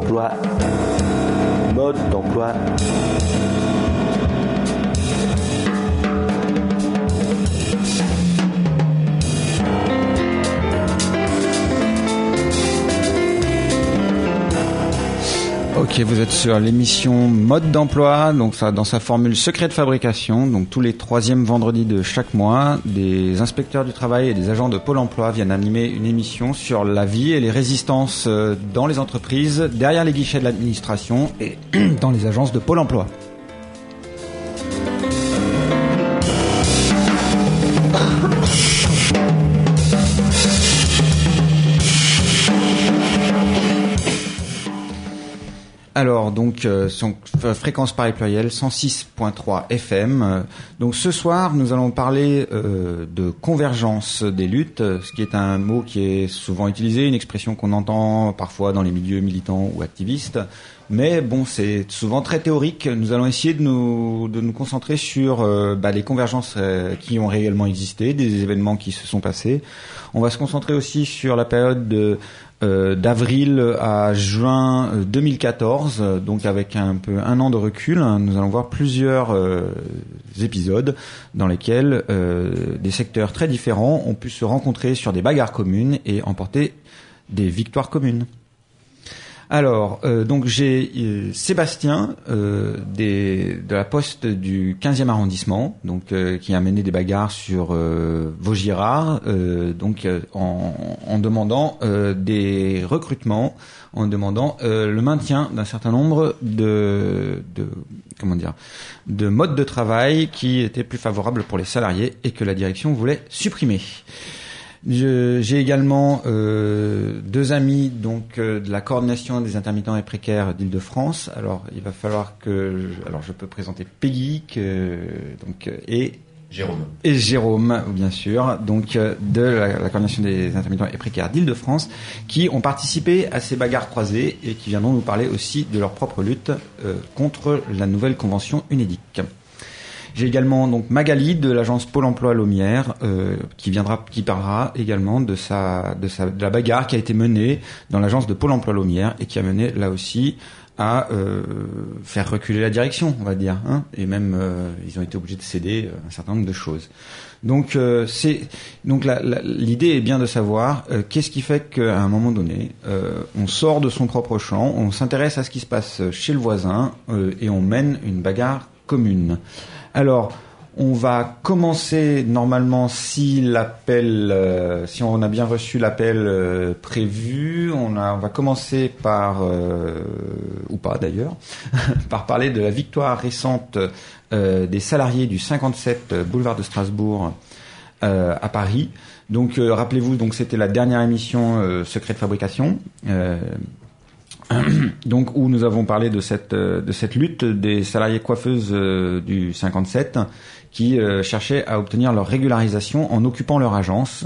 d'emploi. Mode d'emploi. Ok, vous êtes sur l'émission Mode d'emploi, donc ça, dans sa formule secret de fabrication. Donc tous les troisièmes vendredis de chaque mois, des inspecteurs du travail et des agents de Pôle emploi viennent animer une émission sur la vie et les résistances dans les entreprises, derrière les guichets de l'administration et dans les agences de Pôle emploi. Alors donc son fréquence Paris pluriel 106.3 FM. Donc ce soir nous allons parler de convergence des luttes, ce qui est un mot qui est souvent utilisé, une expression qu'on entend parfois dans les milieux militants ou activistes. Mais bon, c'est souvent très théorique. Nous allons essayer de nous concentrer sur les convergences qui ont réellement existé, des événements qui se sont passés. On va se concentrer aussi sur la période d'avril à juin 2014, donc avec un an de recul. Nous allons voir plusieurs épisodes dans lesquels des secteurs très différents ont pu se rencontrer sur des bagarres communes et emporter des victoires communes. Alors, donc j'ai Sébastien de la Poste du 15e arrondissement, donc qui a mené des bagarres sur Vaugirard, en demandant des recrutements, en demandant le maintien d'un certain nombre de modes de travail qui étaient plus favorables pour les salariés et que la direction voulait supprimer. J'ai également deux amis de la coordination des intermittents et précaires d'Île-de-France. Alors il va falloir je peux présenter Peggy et Jérôme bien sûr, donc de la coordination des intermittents et précaires d'Île-de-France, qui ont participé à ces bagarres croisées et qui viendront nous parler aussi de leur propre lutte contre la nouvelle convention UNEDIC. J'ai également donc Magali de l'agence Pôle emploi Laumière qui parlera également de la bagarre qui a été menée dans l'agence de Pôle emploi Laumière et qui a mené là aussi à faire reculer la direction, on va dire, hein, et même ils ont été obligés de céder un certain nombre de choses. Donc l'idée est bien de savoir qu'est-ce qui fait qu'à un moment donné on sort de son propre champ, on s'intéresse à ce qui se passe chez le voisin et on mène une bagarre commune. Alors, on va commencer normalement si on a bien reçu l'appel prévu, on va commencer par, ou pas d'ailleurs, par parler de la victoire récente des salariés du 57 boulevard de Strasbourg à Paris. Donc, rappelez-vous, donc c'était la dernière émission Secret de fabrication. Donc où nous avons parlé de cette lutte des salariés coiffeuses du 57 qui cherchaient à obtenir leur régularisation en occupant leur agence.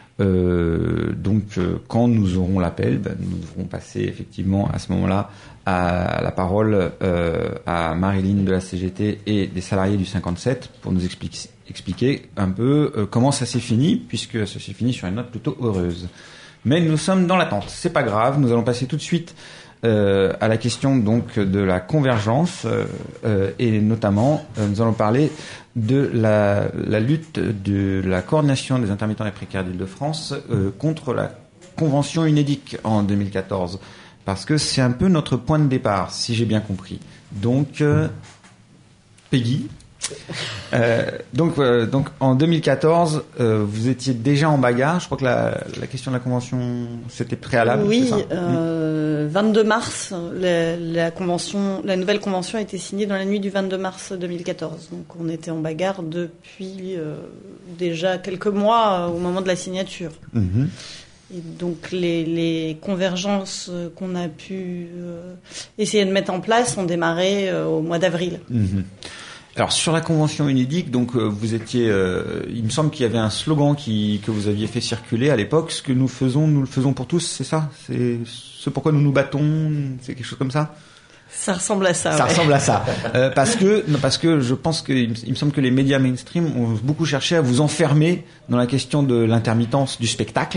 Quand nous aurons l'appel, nous devrons passer effectivement à ce moment-là à la parole à Marilyn de la CGT et des salariés du 57 pour nous expliquer un peu comment ça s'est fini, puisque ça s'est fini sur une note plutôt heureuse. Mais nous sommes dans l'attente, c'est pas grave, nous allons passer tout de suite à la question donc de la convergence et notamment nous allons parler de la lutte de la coordination des intermittents et précaires d'Île-de-France contre la convention UNEDIC en 2014, parce que c'est un peu notre point de départ, si j'ai bien compris. Donc Peggy. Donc en 2014, vous étiez déjà en bagarre. Je crois que la question de la convention, c'était préalable. Oui, c'est ça 22 mars, la nouvelle convention a été signée dans la nuit du 22 mars 2014. Donc on était en bagarre depuis déjà quelques mois au moment de la signature. Mmh. Et donc les convergences qu'on a pu essayer de mettre en place ont démarré au mois d'avril. Mmh. Alors sur la convention UNEDIC, donc vous étiez, il me semble qu'il y avait un slogan que vous aviez fait circuler à l'époque. Ce que nous faisons, nous le faisons pour tous, c'est ça? C'est ce pourquoi nous nous battons, c'est quelque chose comme ça? Ça ressemble à ça. Ça ressemble à ça, parce que je pense que il me semble que les médias mainstream ont beaucoup cherché à vous enfermer dans la question de l'intermittence du spectacle.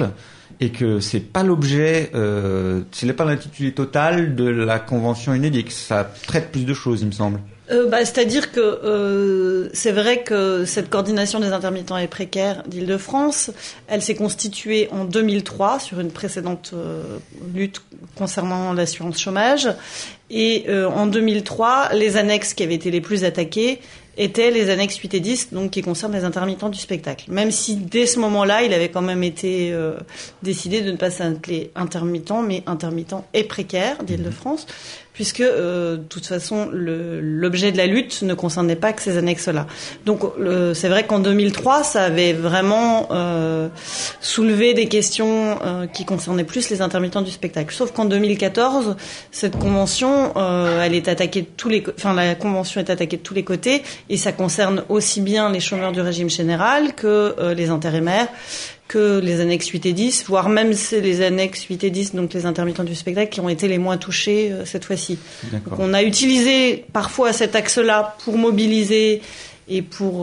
et que c'est pas l'objet, c'est pas l'intitulé total de la convention UNEDIC. Ça traite plus de choses, il me semble. C'est-à-dire que c'est vrai que cette coordination des intermittents et précaires d'Île-de-France, elle s'est constituée en 2003 sur une précédente lutte concernant l'assurance chômage. Et en 2003, les annexes qui avaient été les plus attaquées étaient les annexes 8 et 10, donc qui concernent les intermittents du spectacle. Même si dès ce moment-là, il avait quand même été décidé de ne pas s'appeler intermittents, mais intermittents et précaires d'Île-de-France, puisque de toute façon l'objet de la lutte ne concernait pas que ces annexes-là. Donc c'est vrai qu'en 2003, ça avait vraiment soulevé des questions qui concernaient plus les intermittents du spectacle. Sauf qu'en 2014, cette convention, elle est attaquée de la convention est attaquée de tous les côtés, et ça concerne aussi bien les chômeurs du régime général que les intérimaires, que les annexes 8 et 10, voire même c'est les annexes 8 et 10, donc les intermittents du spectacle, qui ont été les moins touchés cette fois-ci. Donc on a utilisé parfois cet axe-là pour mobiliser et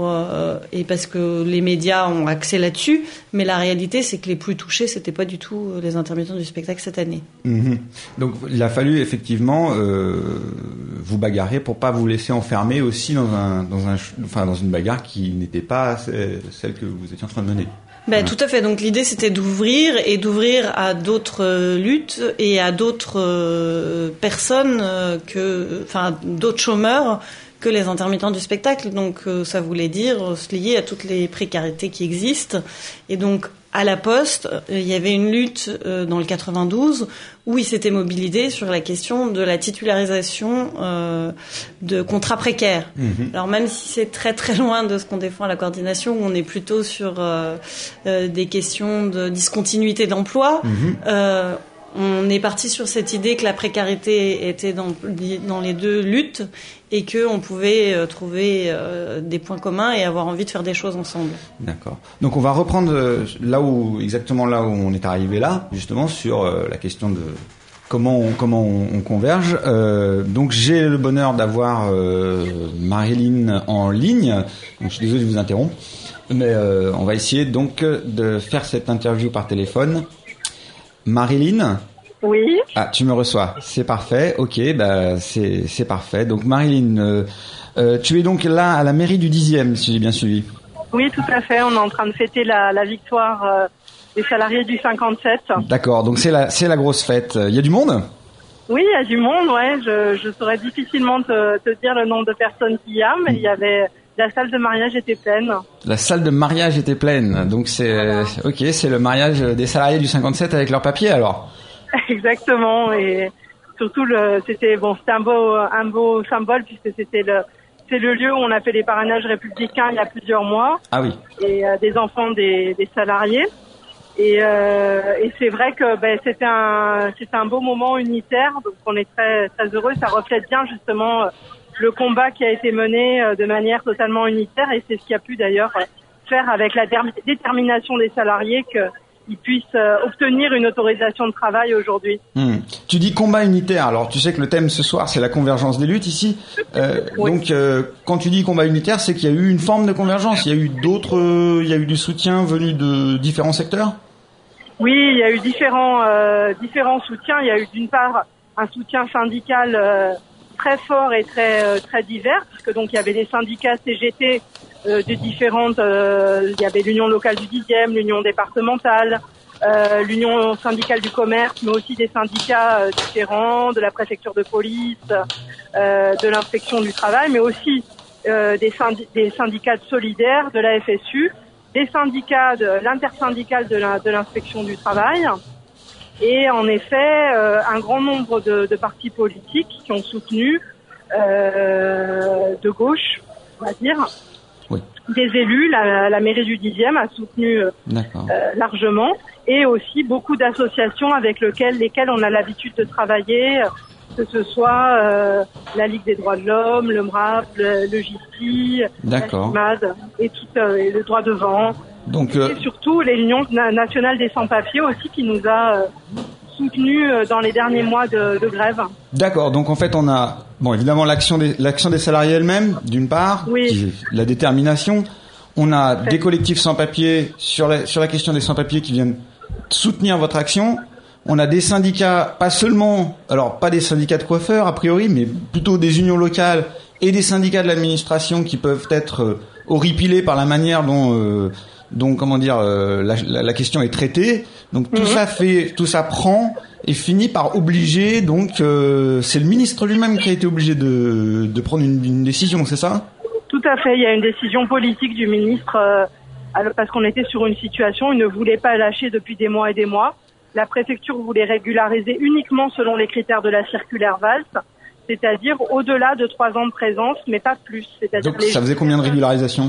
parce que les médias ont accès là-dessus, mais la réalité c'est que les plus touchés c'était pas du tout les intermittents du spectacle cette année. Mmh. Donc il a fallu effectivement vous bagarrer pour pas vous laisser enfermer aussi dans une bagarre qui n'était pas celle que vous étiez en train de mener. Tout à fait. Donc l'idée c'était d'ouvrir à d'autres luttes et à d'autres personnes d'autres chômeurs que les intermittents du spectacle. Donc ça voulait dire se lier à toutes les précarités qui existent. Et donc à la Poste, il y avait une lutte dans le 92 où ils s'étaient mobilisés sur la question de la titularisation de contrats précaires. Mmh. Alors même si c'est très très loin de ce qu'on défend à la coordination, où on est plutôt sur des questions de discontinuité d'emploi, on est parti sur cette idée que la précarité était dans les deux luttes et qu'on pouvait trouver des points communs et avoir envie de faire des choses ensemble. D'accord. Donc on va reprendre exactement là où on est arrivé là, justement sur la question de comment on converge. Donc j'ai le bonheur d'avoir Marilyn en ligne. Donc je suis désolé de vous interrompre, mais on va essayer donc de faire cette interview par téléphone. Marilyn ? Oui. Ah, tu me reçois. C'est parfait. Ok, c'est parfait. Donc Marilyn, tu es donc là à la mairie du 10e, si j'ai bien suivi. Oui, tout à fait. On est en train de fêter la victoire des salariés du 57. D'accord. Donc c'est la grosse fête. Il y a du monde ? Oui, il y a du monde. Ouais. Je saurais difficilement te dire le nombre de personnes qu'il y a, mais il y avait. La salle de mariage était pleine. La salle de mariage était pleine. Donc c'est ok, c'est le mariage des salariés du 57 avec leurs papiers alors. Exactement, et surtout c'était un beau symbole puisque c'est le lieu où on a fait les parrainages républicains il y a plusieurs mois. Ah oui. Et des enfants des salariés. Et c'est vrai que c'était un beau moment unitaire, donc on est très très heureux. Ça reflète bien justement le combat qui a été mené de manière totalement unitaire, et c'est ce qui a pu d'ailleurs faire avec la détermination des salariés qu'ils puissent obtenir une autorisation de travail aujourd'hui. Tu dis combat unitaire, alors tu sais que le thème ce soir c'est la convergence des luttes ici. Oui. Donc quand tu dis combat unitaire, c'est qu'il y a eu une forme de convergence, il y a eu du soutien venu de différents secteurs ? Oui, il y a eu différents soutiens. Il y a eu d'une part un soutien syndical très fort et très très divers, puisque donc il y avait des syndicats CGT de différentes, il y avait l'union locale du 10e, l'union départementale, l'union syndicale du commerce, mais aussi des syndicats différents, de la préfecture de police, de l'inspection du travail, mais aussi des syndicats solidaires, de la FSU, des syndicats de l'intersyndicale de l'inspection du travail. Et en effet, un grand nombre de partis politiques qui ont soutenu de gauche, on va dire, oui. Des élus, la mairie du 10e a soutenu largement, et aussi beaucoup d'associations avec lesquelles on a l'habitude de travailler, que ce soit la Ligue des droits de l'homme, le MRAP, le JCI, la CIMAD et le droit devant. Donc, et surtout l'Union nationale des sans-papiers aussi, qui nous a soutenus dans les derniers mois de grève. D'accord, donc en fait on a évidemment l'action des salariés elles-mêmes d'une part, oui. La détermination, on a des collectifs sans-papiers sur la question des sans-papiers qui soutenir votre action, on a des syndicats, pas seulement, alors pas des syndicats de coiffeurs a priori, mais plutôt des unions locales et des syndicats de l'administration qui peuvent être horripilés par la manière dont comment dire la question est traitée. Donc tout ça prend et finit par obliger. Donc c'est le ministre lui-même qui a été obligé de prendre une décision, c'est ça? Tout à fait. Il y a une décision politique du ministre parce qu'on était sur une situation. Il ne voulait pas lâcher depuis des mois et des mois. La préfecture voulait régulariser uniquement selon les critères de la circulaire Valls, c'est-à-dire au-delà de 3 ans de présence, mais pas plus. C'est-à-dire donc ça faisait combien de régularisation?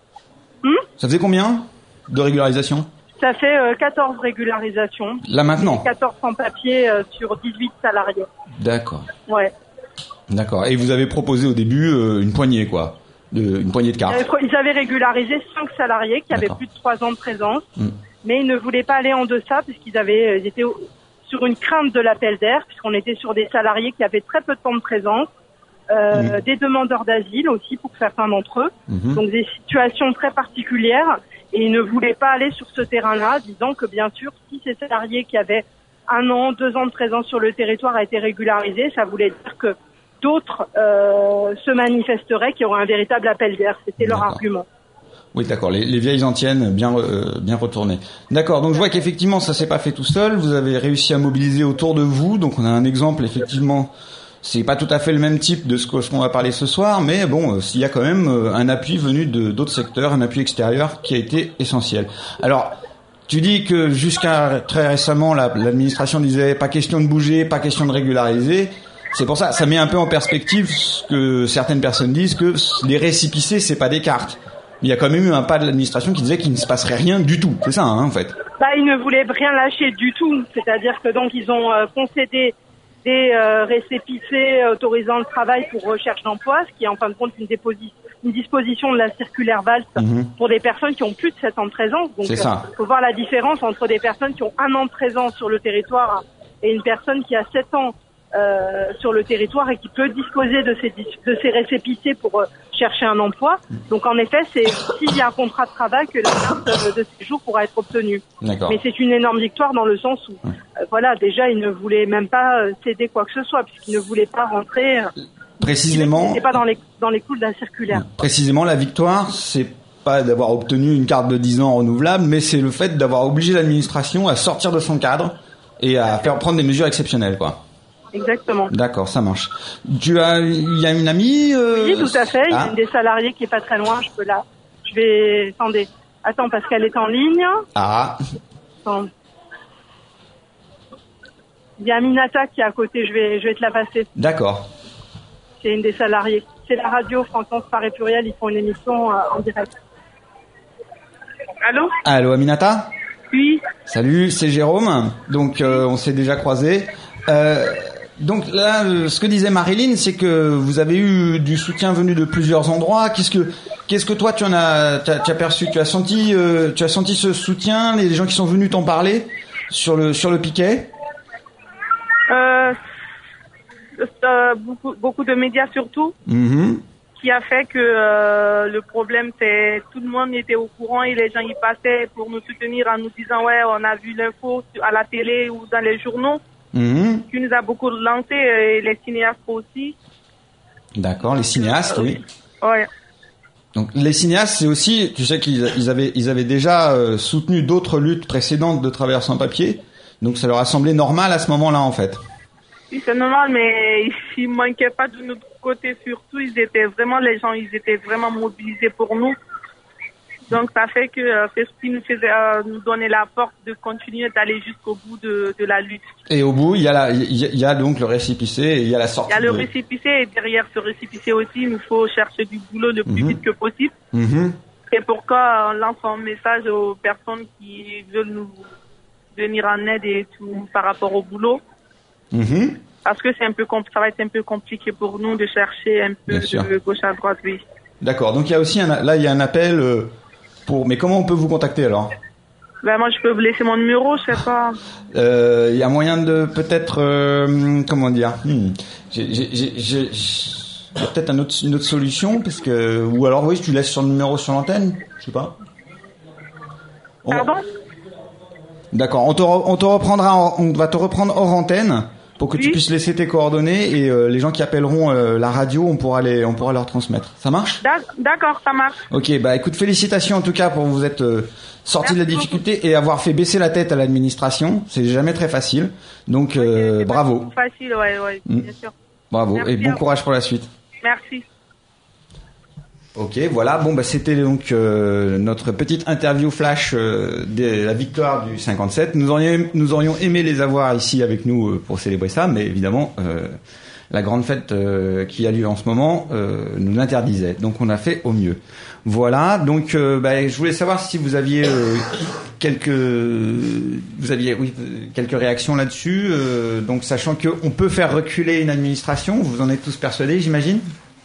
Ça faisait combien de régularisation? Ça fait 14 régularisations. Là maintenant? 14 sans-papiers sur 18 salariés. D'accord. Ouais. D'accord. Et vous avez proposé au début une poignée, quoi, une poignée de cartes. Ils avaient régularisé 5 salariés qui avaient plus de 3 ans de présence, mais ils ne voulaient pas aller en deçà puisqu'ils étaient sur une crainte de l'appel d'air, puisqu'on était sur des salariés qui avaient très peu de temps de présence, des demandeurs d'asile aussi pour certains d'entre eux, donc des situations très particulières, et ils ne voulaient pas aller sur ce terrain-là, disant que bien sûr, si ces salariés qui avaient 1 an, 2 ans de présence sur le territoire a été régularisé, ça voulait dire que d'autres se manifesteraient, qui auraient un véritable appel d'air. C'était leur argument. Oui, d'accord. Les vieilles antiennes bien retournées. D'accord. Donc je vois qu'effectivement ça s'est pas fait tout seul. Vous avez réussi à mobiliser autour de vous. Donc on a un exemple effectivement. C'est pas tout à fait le même type de ce qu'on va parler ce soir, mais bon, s'il y a quand même un appui venu d'autres secteurs, un appui extérieur qui a été essentiel. Alors, tu dis que jusqu'à très récemment, l'administration disait pas question de bouger, pas question de régulariser. C'est pour ça, ça met un peu en perspective ce que certaines personnes disent, que les récépissés, c'est pas des cartes. Il y a quand même eu un pas de l'administration qui disait qu'il ne se passerait rien du tout. C'est ça, hein, en fait. Ils ne voulaient rien lâcher du tout. C'est-à-dire que donc ils ont concédé des récépissés autorisant le travail pour recherche d'emploi, ce qui est en fin de compte une disposition de la circulaire Valls pour des personnes qui ont plus de 7 ans de présence. Donc il faut voir la différence entre des personnes qui ont 1 an de présence sur le territoire et une personne qui a 7 ans sur le territoire et qui peut disposer de ces récépissés pour chercher un emploi. Donc en effet, c'est s'il y a un contrat de travail que la carte de séjour pourra être obtenue. D'accord. Mais c'est une énorme victoire dans le sens où déjà ils ne voulaient même pas céder quoi que ce soit puisqu'ils ne voulaient pas rentrer précisément. C'est pas dans les clous de la circulaire. Précisément, la victoire, c'est pas d'avoir obtenu une carte de 10 ans renouvelable, mais c'est le fait d'avoir obligé l'administration à sortir de son cadre et à faire prendre des mesures exceptionnelles, quoi. Exactement. D'accord, ça marche. Il y a une amie Oui, tout à fait. Il y a une des salariés qui est pas très loin. Attends, parce qu'elle est en ligne. Ah. Attends. Il y a Aminata qui est à côté. Je vais te la passer. D'accord. C'est une des salariées. C'est la radio Fréquence Paris Pluriel. Ils font une émission en direct. Allô? Allô, Aminata? Oui. Salut, c'est Jérôme. Donc, on s'est déjà croisés. Donc là, ce que disait Marilyn, c'est que vous avez eu du soutien venu de plusieurs endroits. Qu'est-ce que toi tu as perçu, tu as senti ce soutien, les gens qui sont venus t'en parler sur le piquet? Beaucoup de médias surtout, qui a fait que le problème c'est tout le monde était au courant et les gens y passaient pour nous soutenir en nous disant on a vu l'info à la télé ou dans les journaux. Qui nous a beaucoup lancé, et les cinéastes aussi. D'accord, les cinéastes, oui. Ouais. Donc les cinéastes, c'est aussi, tu sais qu'ils avaient déjà soutenu d'autres luttes précédentes de travailleurs sans papier, donc ça leur a semblé normal à ce moment-là, en fait. Oui, c'est normal, mais ils manquaient pas de notre côté, surtout, les gens, ils étaient vraiment mobilisés pour nous. Donc ça fait que c'est ce qui nous faisait nous donner la force de continuer d'aller jusqu'au bout de la lutte. Et au bout, il y a donc le récépissé et il y a la sortie. Il y a le récépissé et derrière ce récépissé aussi, il nous faut chercher du boulot le plus vite que possible. C'est pourquoi on lance un message aux personnes qui veulent nous venir en aide et tout par rapport au boulot. Parce que ça va être un peu compliqué pour nous de chercher un peu de gauche à droite, oui. D'accord. Donc il y a aussi il y a un appel. Mais comment on peut vous contacter alors? Moi je peux vous laisser mon numéro, je sais pas. Il y a moyen de peut-être comment dire il y a peut-être une autre solution parce que ou alors oui tu laisses son numéro sur l'antenne, je sais pas. Pardon? D'accord. On va te reprendre hors antenne pour que tu puisses laisser tes coordonnées et les gens qui appelleront la radio, on pourra leur transmettre. Ça marche ? D'accord, ça marche. Ok, bah écoute, félicitations en tout cas pour vous être sorti de la difficulté et avoir fait baisser la tête à l'administration. C'est jamais très facile. Donc bravo. Pas facile, ouais, bien sûr. Bravo. Merci, et bon courage pour la suite. Merci. Ok, voilà. Bon, bah c'était donc notre petite interview flash de la victoire du 57. Nous aurions aimé les avoir ici avec nous pour célébrer ça, mais évidemment la grande fête qui a lieu en ce moment nous l'interdisait. Donc on a fait au mieux. Voilà. Donc je voulais savoir si vous aviez quelques réactions là-dessus. Donc sachant que on peut faire reculer une administration, vous en êtes tous persuadés, j'imagine.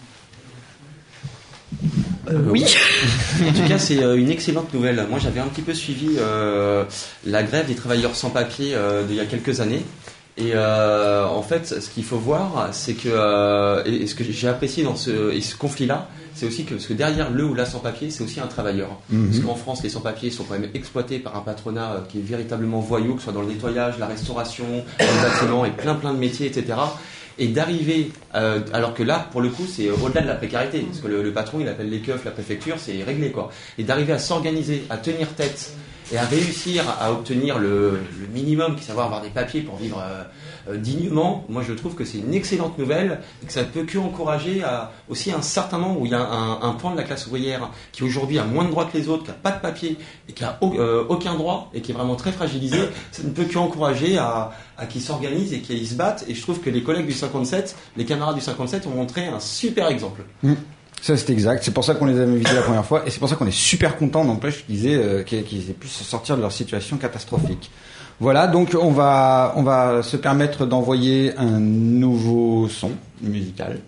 Oui. En tout cas, c'est une excellente nouvelle. Moi, j'avais un petit peu suivi la grève des travailleurs sans papier d'il y a quelques années. Et en fait, ce qu'il faut voir, c'est que et ce que j'ai apprécié dans ce conflit-là, c'est aussi parce que derrière le ou la sans-papier, c'est aussi un travailleur. Parce qu'en France, les sans-papiers sont quand même exploités par un patronat qui est véritablement voyou, que ce soit dans le nettoyage, la restauration, le bâtiment et plein de métiers, etc. Et d'arriver, alors que là, pour le coup, c'est au-delà de la précarité, parce que le patron, il appelle les keufs, la préfecture, c'est réglé, quoi. Et d'arriver à s'organiser, à tenir tête, et à réussir à obtenir le minimum, qui est savoir avoir des papiers pour vivre dignement, moi je trouve que c'est une excellente nouvelle, et que ça ne peut que encourager aussi un certain moment où il y a un pan de la classe ouvrière qui aujourd'hui a moins de droits que les autres, qui n'a pas de papier, et qui n'a aucun droit, et qui est vraiment très fragilisé, ça ne peut qu'encourager à qu'ils s'organisent et qu'ils se battent, et je trouve que les collègues du 57, les camarades du 57 ont montré un super exemple. Ça c'est exact, c'est pour ça qu'on les avait invités la première fois et c'est pour ça qu'on est super content n'empêche qu'ils aient pu se sortir de leur situation catastrophique. Voilà, donc on va se permettre d'envoyer un nouveau son musical.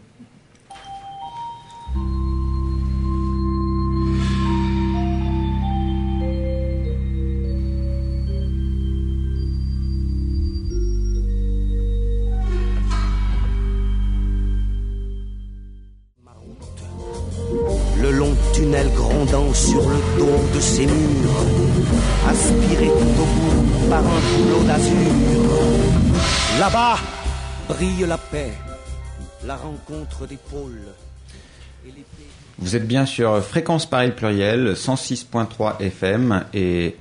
Le long tunnel grondant sur le dos de ces murs, aspiré tout au bout par un flot d'azur. Là-bas brille la paix, la rencontre des pôles. Vous êtes bien sur Fréquence Paris Pluriel, 106.3 FM et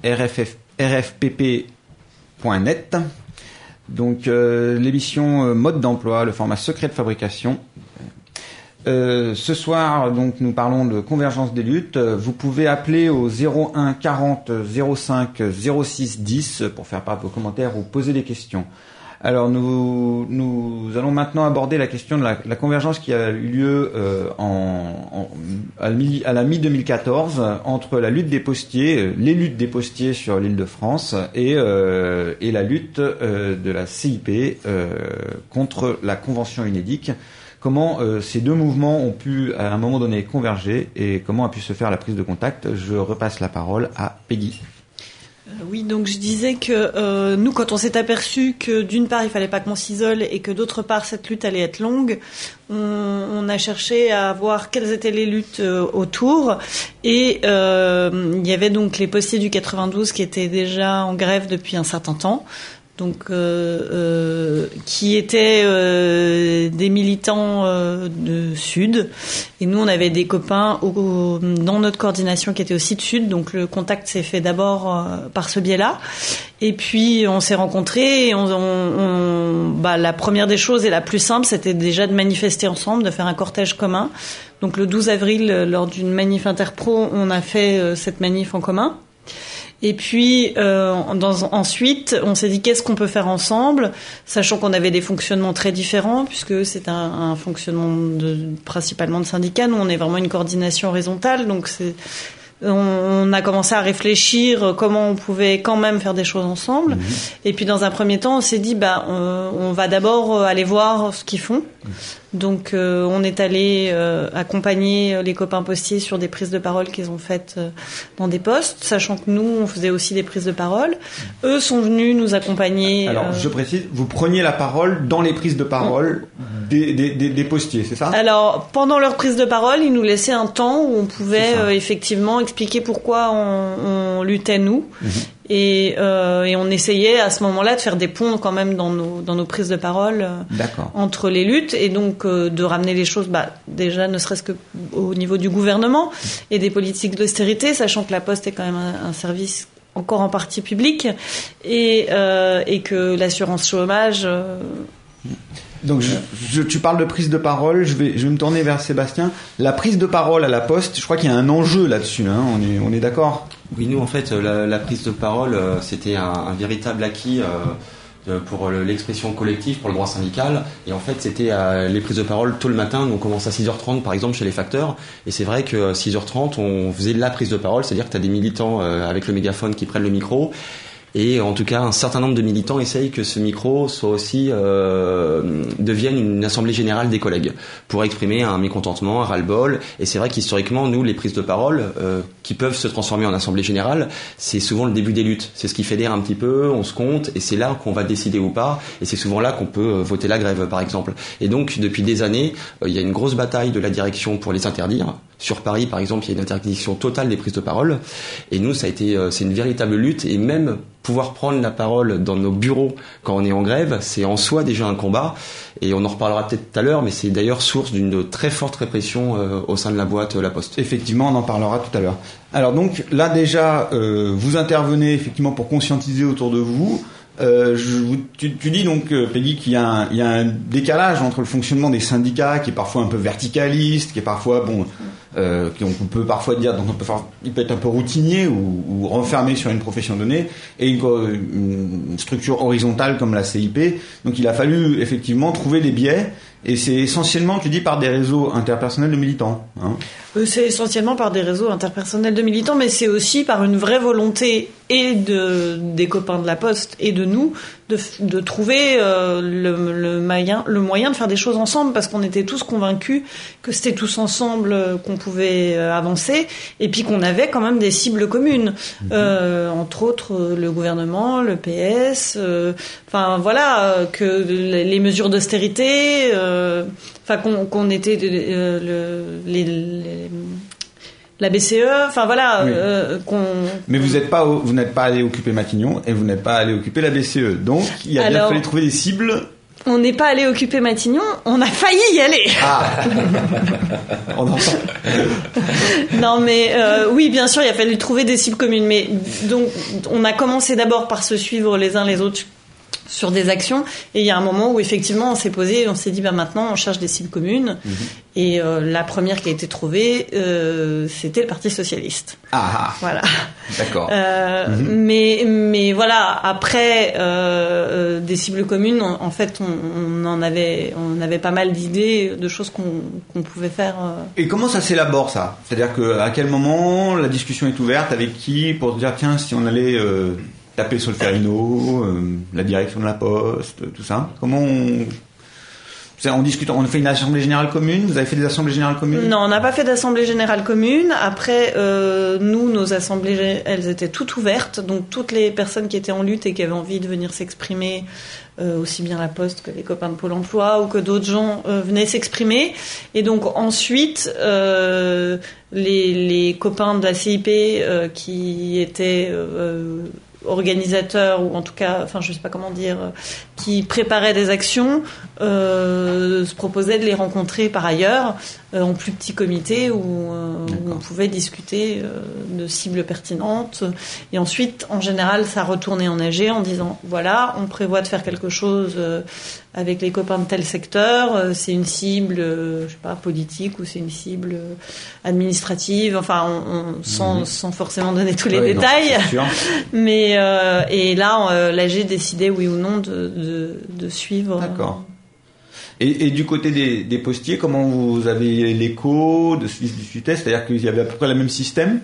rfpp.net. Donc l'émission Mode d'emploi, le format secret de fabrication. Ce soir, donc, nous parlons de convergence des luttes. Vous pouvez appeler au 01 40 05 06 10 pour faire part de vos commentaires ou poser des questions. Alors, nous allons maintenant aborder la question de la convergence qui a eu lieu à la mi-2014 entre la lutte des postiers, les luttes des postiers sur l'Île-de-France et la lutte de la CIP contre la Convention UNEDIC. Comment ces deux mouvements ont pu, à un moment donné, converger et comment a pu se faire la prise de contact. Je repasse la parole à Peggy. Oui, donc je disais que nous, quand on s'est aperçu que d'une part, il fallait pas qu'on s'isole et que d'autre part, cette lutte allait être longue, on a cherché à voir quelles étaient les luttes autour. Et il y avait donc les postiers du 92 qui étaient déjà en grève depuis un certain temps. Donc, qui étaient des militants de Sud. Et nous, on avait des copains dans notre coordination qui étaient aussi de Sud. Donc, le contact s'est fait d'abord par ce biais-là. Et puis, on s'est rencontrés. Et la première des choses et la plus simple, c'était déjà de manifester ensemble, de faire un cortège commun. Donc, le 12 avril, lors d'une manif interpro, on a fait cette manif en commun. Et puis ensuite, on s'est dit qu'est-ce qu'on peut faire ensemble, sachant qu'on avait des fonctionnements très différents, puisque c'est un fonctionnement principalement de syndicats. Nous, on est vraiment une coordination horizontale, donc on a commencé à réfléchir comment on pouvait quand même faire des choses ensemble. Et puis dans un premier temps, on s'est dit on va d'abord aller voir ce qu'ils font. Donc on est allé accompagner les copains postiers sur des prises de parole qu'ils ont faites dans des postes, sachant que nous on faisait aussi des prises de parole. Eux sont venus nous accompagner. Alors je précise, vous preniez la parole dans les prises de parole des postiers, c'est ça ? Alors pendant leur prise de parole, ils nous laissaient un temps où on pouvait effectivement expliquer pourquoi on luttait nous. et on essayait à ce moment-là de faire des ponts quand même dans nos prises de parole entre les luttes, et donc de ramener les choses déjà ne serait-ce que au niveau du gouvernement et des politiques d'austérité, sachant que la Poste est quand même un service encore en partie public, et que l'assurance chômage Donc tu parles de prise de parole, je vais me tourner vers Sébastien. La prise de parole à la Poste, je crois qu'il y a un enjeu là-dessus, hein, on est d'accord? Oui, nous en fait la prise de parole c'était un véritable acquis pour l'expression collective, pour le droit syndical, et en fait c'était les prises de parole tôt le matin. Nous on commence à 6h30 par exemple chez les facteurs, et c'est vrai que 6h30 on faisait la prise de parole, c'est-à-dire que tu as des militants avec le mégaphone qui prennent le micro. Et en tout cas, un certain nombre de militants essayent que ce micro soit aussi devienne une assemblée générale des collègues pour exprimer un mécontentement, un ras-le-bol. Et c'est vrai qu'historiquement, nous, les prises de parole qui peuvent se transformer en assemblée générale, c'est souvent le début des luttes. C'est ce qui fédère un petit peu, on se compte, et c'est là qu'on va décider ou pas. Et c'est souvent là qu'on peut voter la grève, par exemple. Et donc, depuis des années, il y a une grosse bataille de la direction pour les interdire. Sur Paris, par exemple, il y a une interdiction totale des prises de parole. Et nous, c'est une véritable lutte. Et même pouvoir prendre la parole dans nos bureaux quand on est en grève, c'est en soi déjà un combat. Et on en reparlera peut-être tout à l'heure, mais c'est d'ailleurs source d'une très forte répression au sein de la boîte La Poste. Effectivement, on en parlera tout à l'heure. Alors donc, là déjà, vous intervenez effectivement pour conscientiser autour de vous. Tu dis donc, Peggy, qu'il y a un décalage entre le fonctionnement des syndicats qui est parfois un peu verticaliste, qui est parfois on peut parfois dire, il peut être un peu routinier ou renfermé sur une profession donnée, et une structure horizontale comme la CIP. Donc il a fallu effectivement trouver des biais, et c'est essentiellement, tu dis, par des réseaux interpersonnels de militants, hein. C'est essentiellement par des réseaux interpersonnels de militants, mais c'est aussi par une vraie volonté et des copains de la Poste et de nous de trouver le moyen de faire des choses ensemble, parce qu'on était tous convaincus que c'était tous ensemble qu'on pouvait avancer, et puis qu'on avait quand même des cibles communes, entre autres le gouvernement, le PS, que les mesures d'austérité, qu'on était la BCE, oui. Mais vous n'êtes pas allé occuper Matignon, et vous n'êtes pas allé occuper la BCE. Donc, il a bien fallu trouver des cibles. On n'est pas allé occuper Matignon, on a failli y aller. Ah. On entend. Non, mais oui, bien sûr, il a fallu trouver des cibles communes. Mais donc, on a commencé d'abord par se suivre les uns les autres sur des actions, et il y a un moment où effectivement on s'est posé, on s'est dit maintenant on cherche des cibles communes, et la première qui a été trouvée c'était le Parti socialiste. Voilà. D'accord. Mais voilà, après des cibles communes, en fait on avait pas mal d'idées de choses qu'on pouvait faire. Et comment ça s'élabore, ça? C'est-à-dire à quel moment la discussion est ouverte, avec qui, pour dire tiens, si on allait taper Solferino, la direction de la Poste, tout ça. Comment on discute, on fait une assemblée générale commune? Vous avez fait des assemblées générales communes? Non, on n'a pas fait d'assemblée générale commune. Après, nos assemblées, elles étaient toutes ouvertes. Donc, toutes les personnes qui étaient en lutte et qui avaient envie de venir s'exprimer, aussi bien la Poste que les copains de Pôle emploi ou que d'autres gens venaient s'exprimer. Et donc, ensuite, les copains de la CIP qui étaient organisateurs, ou en tout cas, je sais pas comment dire, qui préparaient des actions, se proposaient de les rencontrer par ailleurs en plus petit comité où on pouvait discuter de cibles pertinentes. Et ensuite, en général, ça retournait en AG en disant voilà, on prévoit de faire quelque chose avec les copains de tel secteur, c'est une cible, je sais pas, politique, ou c'est une cible administrative, sans forcément donner tous les détails. Non, c'est sûr. Mais et là, l'AG décidait oui ou non de suivre. D'accord. Et du côté des postiers, comment vous avez l'écho de Suisse du Sud-Est? C'est-à-dire qu'il y avait à peu près le même système?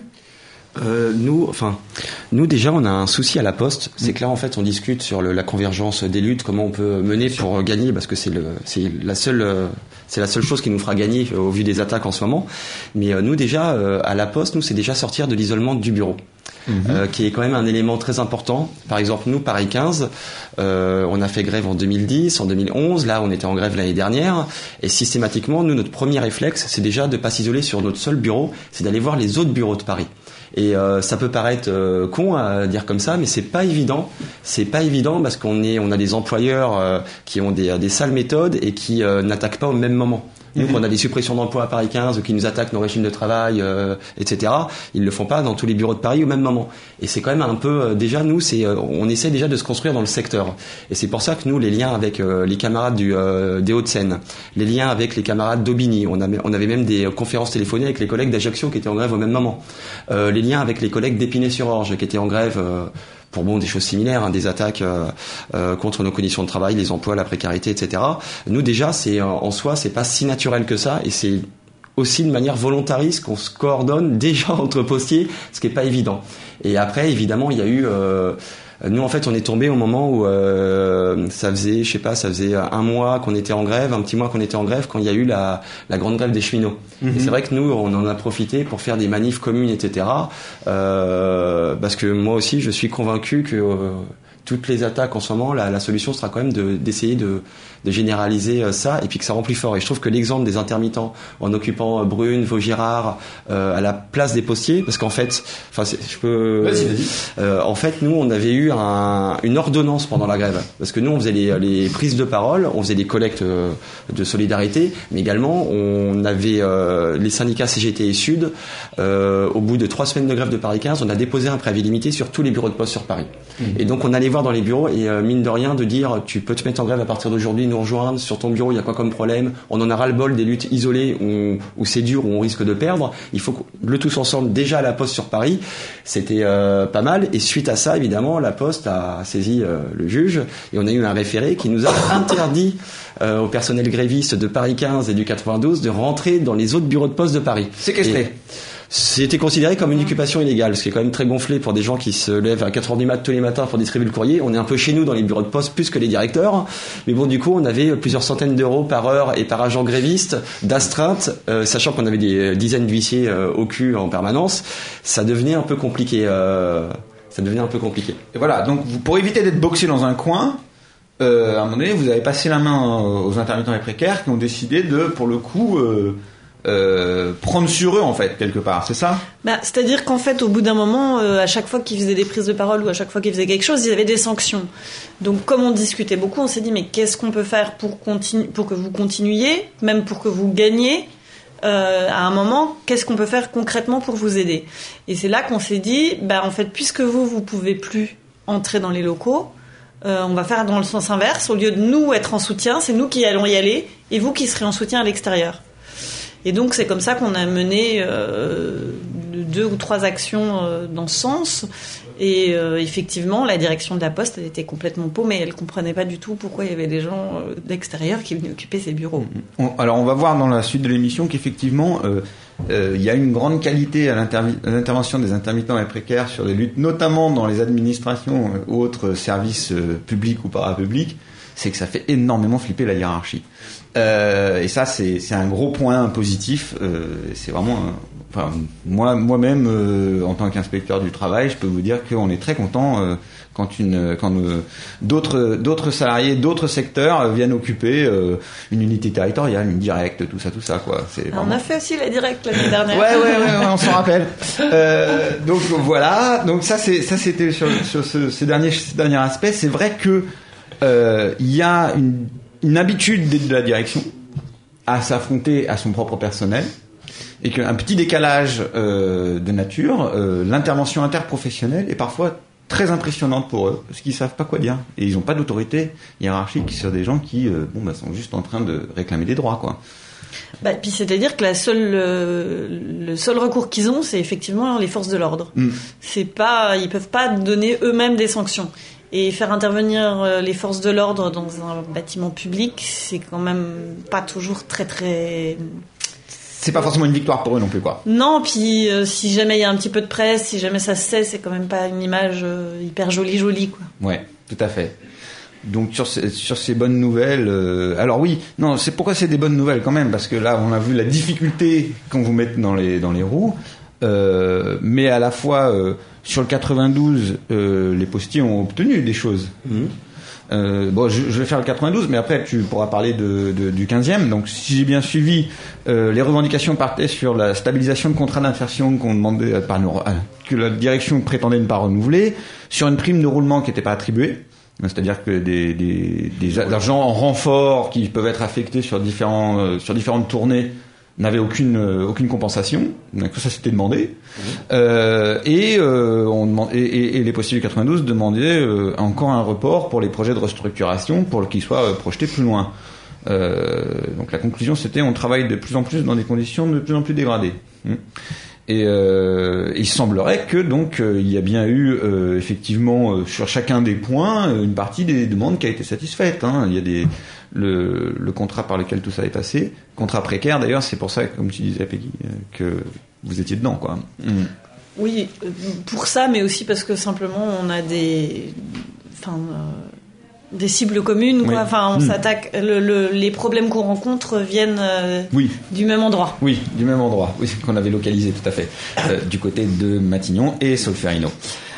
Nous déjà on a un souci à la Poste, c'est que là en fait on discute sur la convergence des luttes, comment on peut mener pour gagner, parce que c'est la seule chose qui nous fera gagner au vu des attaques en ce moment. Mais nous déjà à la Poste, nous c'est déjà sortir de l'isolement du bureau. Qui est quand même un élément très important. Par exemple, nous, Paris 15, on a fait grève en 2010, en 2011, là on était en grève l'année dernière, et systématiquement, nous, notre premier réflexe, c'est déjà de pas s'isoler sur notre seul bureau, c'est d'aller voir les autres bureaux de Paris. Et ça peut paraître con à dire comme ça, mais c'est pas évident. C'est pas évident parce on a des employeurs qui ont des sales méthodes et qui n'attaquent pas au même moment. Nous, quand on a des suppressions d'emplois à Paris 15 ou qui nous attaquent nos régimes de travail, etc., ils le font pas dans tous les bureaux de Paris au même moment. Et c'est quand même un peu, déjà, nous, on essaie déjà de se construire dans le secteur. Et c'est pour ça que nous, les liens avec les camarades des Hauts-de-Seine, les liens avec les camarades d'Aubigny, on avait même des conférences téléphonées avec les collègues d'Ajaccio qui étaient en grève au même moment. Les liens avec les collègues d'Épinay-sur-Orge qui étaient en grève, pour des choses similaires, des attaques contre nos conditions de travail, les emplois, la précarité, etc. Nous déjà, en soi, c'est pas si naturel que ça, et c'est aussi de manière volontariste qu'on se coordonne déjà entre postiers, ce qui est pas évident. Et après, évidemment, il y a eu nous, en fait, on est tombé au moment où ça faisait un mois qu'on était en grève, un petit mois qu'on était en grève, quand il y a eu la grande grève des cheminots. Et c'est vrai que nous, on en a profité pour faire des manifs communes, etc. Parce que moi aussi, je suis convaincu que toutes les attaques en ce moment, la solution sera quand même d'essayer de généraliser ça et puis que ça rend plus fort. Et je trouve que l'exemple des intermittents en occupant Brune, Vaugirard à la place des postiers, parce qu'en fait, en fait, nous, on avait eu une ordonnance pendant la grève, parce que nous, on faisait les prises de parole, on faisait des collectes de solidarité, mais également on avait les syndicats CGT et Sud. Au bout de 3 semaines de grève de Paris 15, on a déposé un préavis limité sur tous les bureaux de poste sur Paris. Et donc on allait voir dans les bureaux et mine de rien de dire tu peux te mettre en grève à partir d'aujourd'hui, nous rejoindre sur ton bureau, il y a quoi comme problème, on en a ras le bol des luttes isolées où c'est dur, où on risque de perdre, il faut le tous ensemble déjà à la Poste sur Paris, c'était pas mal. Et suite à ça, évidemment, la Poste a saisi le juge et on a eu un référé qui nous a interdit au personnel gréviste de Paris 15 et du 92 de rentrer dans les autres bureaux de poste de Paris. Séquestré. C'était considéré comme une occupation illégale, ce qui est quand même très gonflé pour des gens qui se lèvent à 4h du mat tous les matins pour distribuer le courrier. On est un peu chez nous dans les bureaux de poste plus que les directeurs. Mais bon, du coup, on avait plusieurs centaines d'euros par heure et par agent gréviste d'astreinte, sachant qu'on avait des dizaines d'huissiers au cul en permanence. Ça devenait un peu compliqué. Et voilà, donc pour éviter d'être boxé dans un coin, à un moment donné, vous avez passé la main aux intermittents et précaires qui ont décidé de, pour le coup, prendre sur eux en fait quelque part, c'est ça ? C'est-à-dire qu'en fait au bout d'un moment à chaque fois qu'ils faisaient des prises de parole ou à chaque fois qu'ils faisaient quelque chose, ils avaient des sanctions. Donc comme on discutait beaucoup, on s'est dit mais qu'est-ce qu'on peut faire pour que vous continuiez, même pour que vous gagniez à un moment, qu'est-ce qu'on peut faire concrètement pour vous aider ? Et c'est là qu'on s'est dit en fait puisque vous pouvez plus entrer dans les locaux, on va faire dans le sens inverse, au lieu de nous être en soutien, c'est nous qui allons y aller et vous qui serez en soutien à l'extérieur. Et donc c'est comme ça qu'on a mené 2 ou 3 actions dans ce sens. Et effectivement, la direction de la Poste, elle était complètement paumée. Elle comprenait pas du tout pourquoi il y avait des gens d'extérieur qui venaient occuper ces bureaux. Alors on va voir dans la suite de l'émission qu'effectivement il y a une grande qualité à l'intervention des intermittents et précaires sur les luttes, notamment dans les administrations ou autres services publics ou parapublics. C'est que ça fait énormément flipper la hiérarchie. Et ça, c'est un gros point positif. C'est vraiment, moi-même, en tant qu'inspecteur du travail, je peux vous dire qu'on est très content quand d'autres salariés, d'autres secteurs viennent occuper une unité territoriale, une directe, tout ça, quoi. C'est vraiment... On a fait aussi la directe l'année dernière. Ouais, on s'en rappelle. Donc voilà. Donc ça, c'était sur ces derniers aspects. C'est vrai que il y a une habitude de la direction à s'affronter à son propre personnel et qu'un petit décalage de nature, l'intervention interprofessionnelle est parfois très impressionnante pour eux parce qu'ils savent pas quoi dire et ils n'ont pas d'autorité hiérarchique sur des gens qui sont juste en train de réclamer des droits, quoi. Puis c'est-à-dire que le seul recours qu'ils ont, c'est effectivement les forces de l'ordre. Ils peuvent pas donner eux-mêmes des sanctions. Et faire intervenir les forces de l'ordre dans un bâtiment public, c'est quand même pas toujours très très... C'est pas forcément une victoire pour eux non plus, quoi. Non, puis si jamais il y a un petit peu de presse, si jamais ça se sait, c'est quand même pas une image hyper jolie, quoi. Ouais, tout à fait. Donc sur ces bonnes nouvelles, alors oui, non, c'est pourquoi c'est des bonnes nouvelles quand même, parce que là on a vu la difficulté qu'on vous mette dans les roues, mais à la fois sur le 92, les postiers ont obtenu des choses. Je vais faire le 92, mais après tu pourras parler du 15e. Donc, si j'ai bien suivi, les revendications partaient sur la stabilisation de contrats d'insertion qu'on demandait, que la direction prétendait ne pas renouveler, sur une prime de roulement qui n'était pas attribuée. C'est-à-dire que des agents en renfort qui peuvent être affectés sur différentes tournées n'avaient aucune compensation. Donc ça c'était demandé. Et les postes du 92 demandaient encore un report pour les projets de restructuration pour qu'ils soient projetés plus loin. Donc la conclusion c'était on travaille de plus en plus dans des conditions de plus en plus dégradées. Et il semblerait que donc il y a bien eu effectivement sur chacun des points une partie des demandes qui a été satisfaite. Il y a le contrat par lequel tout ça est passé, contrat précaire d'ailleurs, c'est pour ça, comme tu disais Peggy, que vous étiez dedans, quoi. Oui, pour ça, mais aussi parce que simplement on a des cibles communes, quoi. Oui. On s'attaque. Les problèmes qu'on rencontre viennent du même endroit. Oui, du même endroit. Oui, qu'on avait localisé tout à fait du côté de Matignon et Solferino.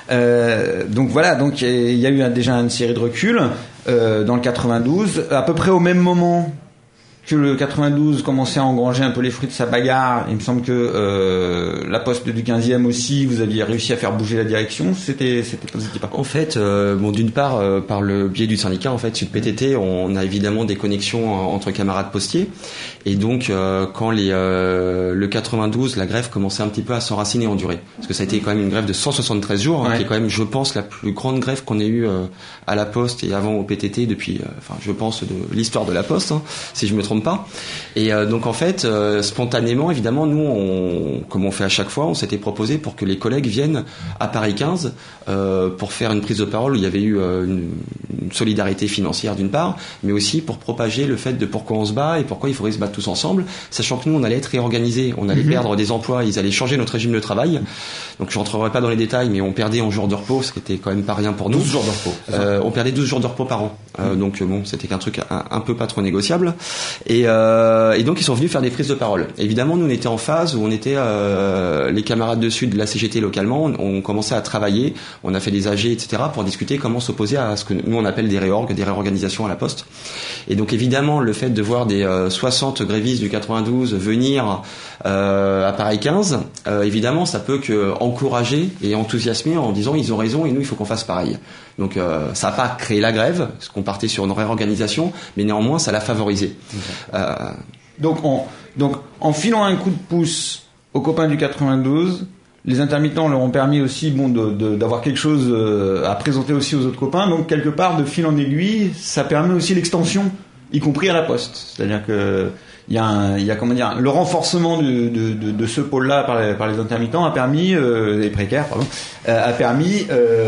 Donc voilà, donc il y a eu déjà une série de reculs dans le 92, à peu près au même moment que le 92 commençait à engranger un peu les fruits de sa bagarre. Il me semble que la poste du 15e aussi, vous aviez réussi à faire bouger la direction. C'était pas. En fait, d'une part, par le biais du syndicat, en fait, Sud PTT, on a évidemment des connexions entre camarades postiers. Et donc, quand le 92, la grève commençait un petit peu à s'enraciner en durée, parce que ça a été quand même une grève de 173 jours, qui est quand même, je pense, la plus grande grève qu'on ait eue à la Poste et avant au PTT depuis, je pense, de l'histoire de la Poste, si je me trompe pas. Et donc en fait, spontanément, évidemment, nous, comme on fait à chaque fois, on s'était proposé pour que les collègues viennent à Paris 15 pour faire une prise de parole où il y avait eu une solidarité financière d'une part, mais aussi pour propager le fait de pourquoi on se bat et pourquoi il faudrait se battre tous ensemble, sachant que nous, on allait être réorganisés, on allait perdre des emplois, ils allaient changer notre régime de travail. Donc je rentrerai pas dans les détails, mais on perdait en jours de repos, ce qui était quand même pas rien pour nous. 12 jours de repos. On perdait 12 jours de repos par an. Donc bon, c'était qu'un truc un peu pas trop négociable. Et donc ils sont venus faire des prises de parole. Évidemment, nous on était en phase où on était les camarades de Sud de la CGT localement, on commençait à travailler, on a fait des AG, etc. pour discuter comment s'opposer à ce que nous on appelle des réorganisations à la Poste. Et donc évidemment, le fait de voir des 60 grévistes du 92 venir à Paris 15, évidemment, ça peut que encourager et enthousiasmer en disant ils ont raison et nous il faut qu'on fasse pareil. Donc ça n'a pas créé la grève, parce qu'on partait sur une réorganisation, mais néanmoins ça l'a favorisé. Donc en filant un coup de pouce aux copains du 92, les intermittents leur ont permis aussi d'avoir quelque chose à présenter aussi aux autres copains. Donc quelque part, de fil en aiguille, ça permet aussi l'extension, y compris à la Poste. C'est-à-dire que il y a comment dire, le renforcement de ce pôle-là par les intermittents a permis les précaires, pardon, a permis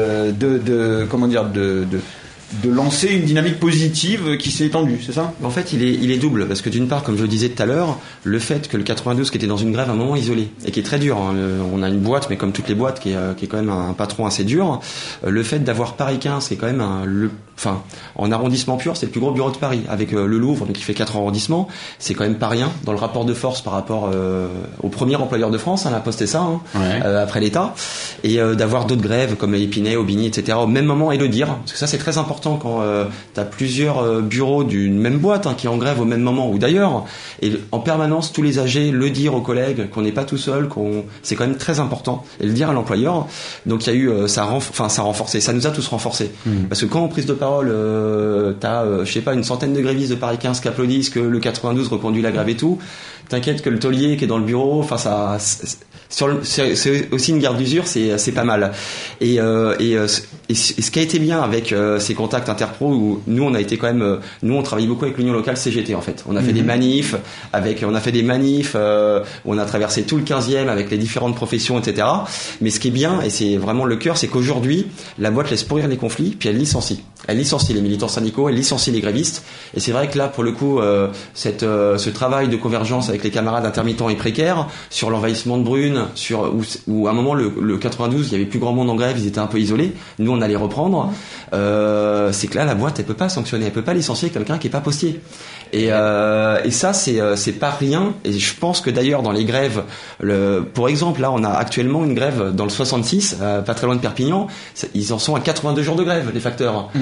de lancer une dynamique positive qui s'est étendue, c'est ça ? En fait, il est double, parce que d'une part, comme je le disais tout à l'heure, le fait que le 92 qui était dans une grève à un moment isolé, et qui est très dur, on a une boîte, mais comme toutes les boîtes, qui est quand même un patron assez dur, le fait d'avoir Paris 15, qui est quand même en arrondissement pur, c'est le plus gros bureau de Paris, avec le Louvre, donc qui fait 4 arrondissements, c'est quand même pas rien dans le rapport de force par rapport au premier employeur de France, la Poste et ça, après l'État, et d'avoir d'autres grèves comme Épinay, Aubigny, etc. au même moment et le dire, parce que ça c'est très important quand t'as plusieurs bureaux d'une même boîte qui est en grève au même moment ou d'ailleurs, et en permanence tous les AG le dire aux collègues qu'on n'est pas tout seul, c'est quand même très important, et le dire à l'employeur. Donc il y a eu ça a renforcé, ça nous a tous renforcés, parce que quand en prise de parole t'as une centaine de grévistes de Paris 15 qui applaudissent que le 92 reconduit la grève et tout, t'inquiète que le taulier qui est dans le bureau, c'est aussi une garde d'usure, c'est pas mal. Et ce qui a été bien avec ces contacts interpro, où nous on a été quand même, nous on travaille beaucoup avec l'union locale CGT en fait. On a fait des manifs où on a traversé tout le 15e avec les différentes professions, etc. Mais ce qui est bien, et c'est vraiment le cœur, c'est qu'aujourd'hui la boîte laisse pourrir les conflits, puis elle licencie les militants syndicaux, elle licencie les grévistes. Et c'est vrai que là pour le coup, ce travail de convergence avec les camarades intermittents et précaires sur l'envahissement de Brune, où à un moment le 92 il y avait plus grand monde en grève, ils étaient un peu isolés, nous on allait reprendre, c'est que là la boîte elle peut pas sanctionner, elle peut pas licencier quelqu'un qui est pas postier, et ça c'est pas rien. Et je pense que d'ailleurs dans les grèves, pour exemple là on a actuellement une grève dans le 66 pas très loin de Perpignan, ils en sont à 82 jours de grève les facteurs,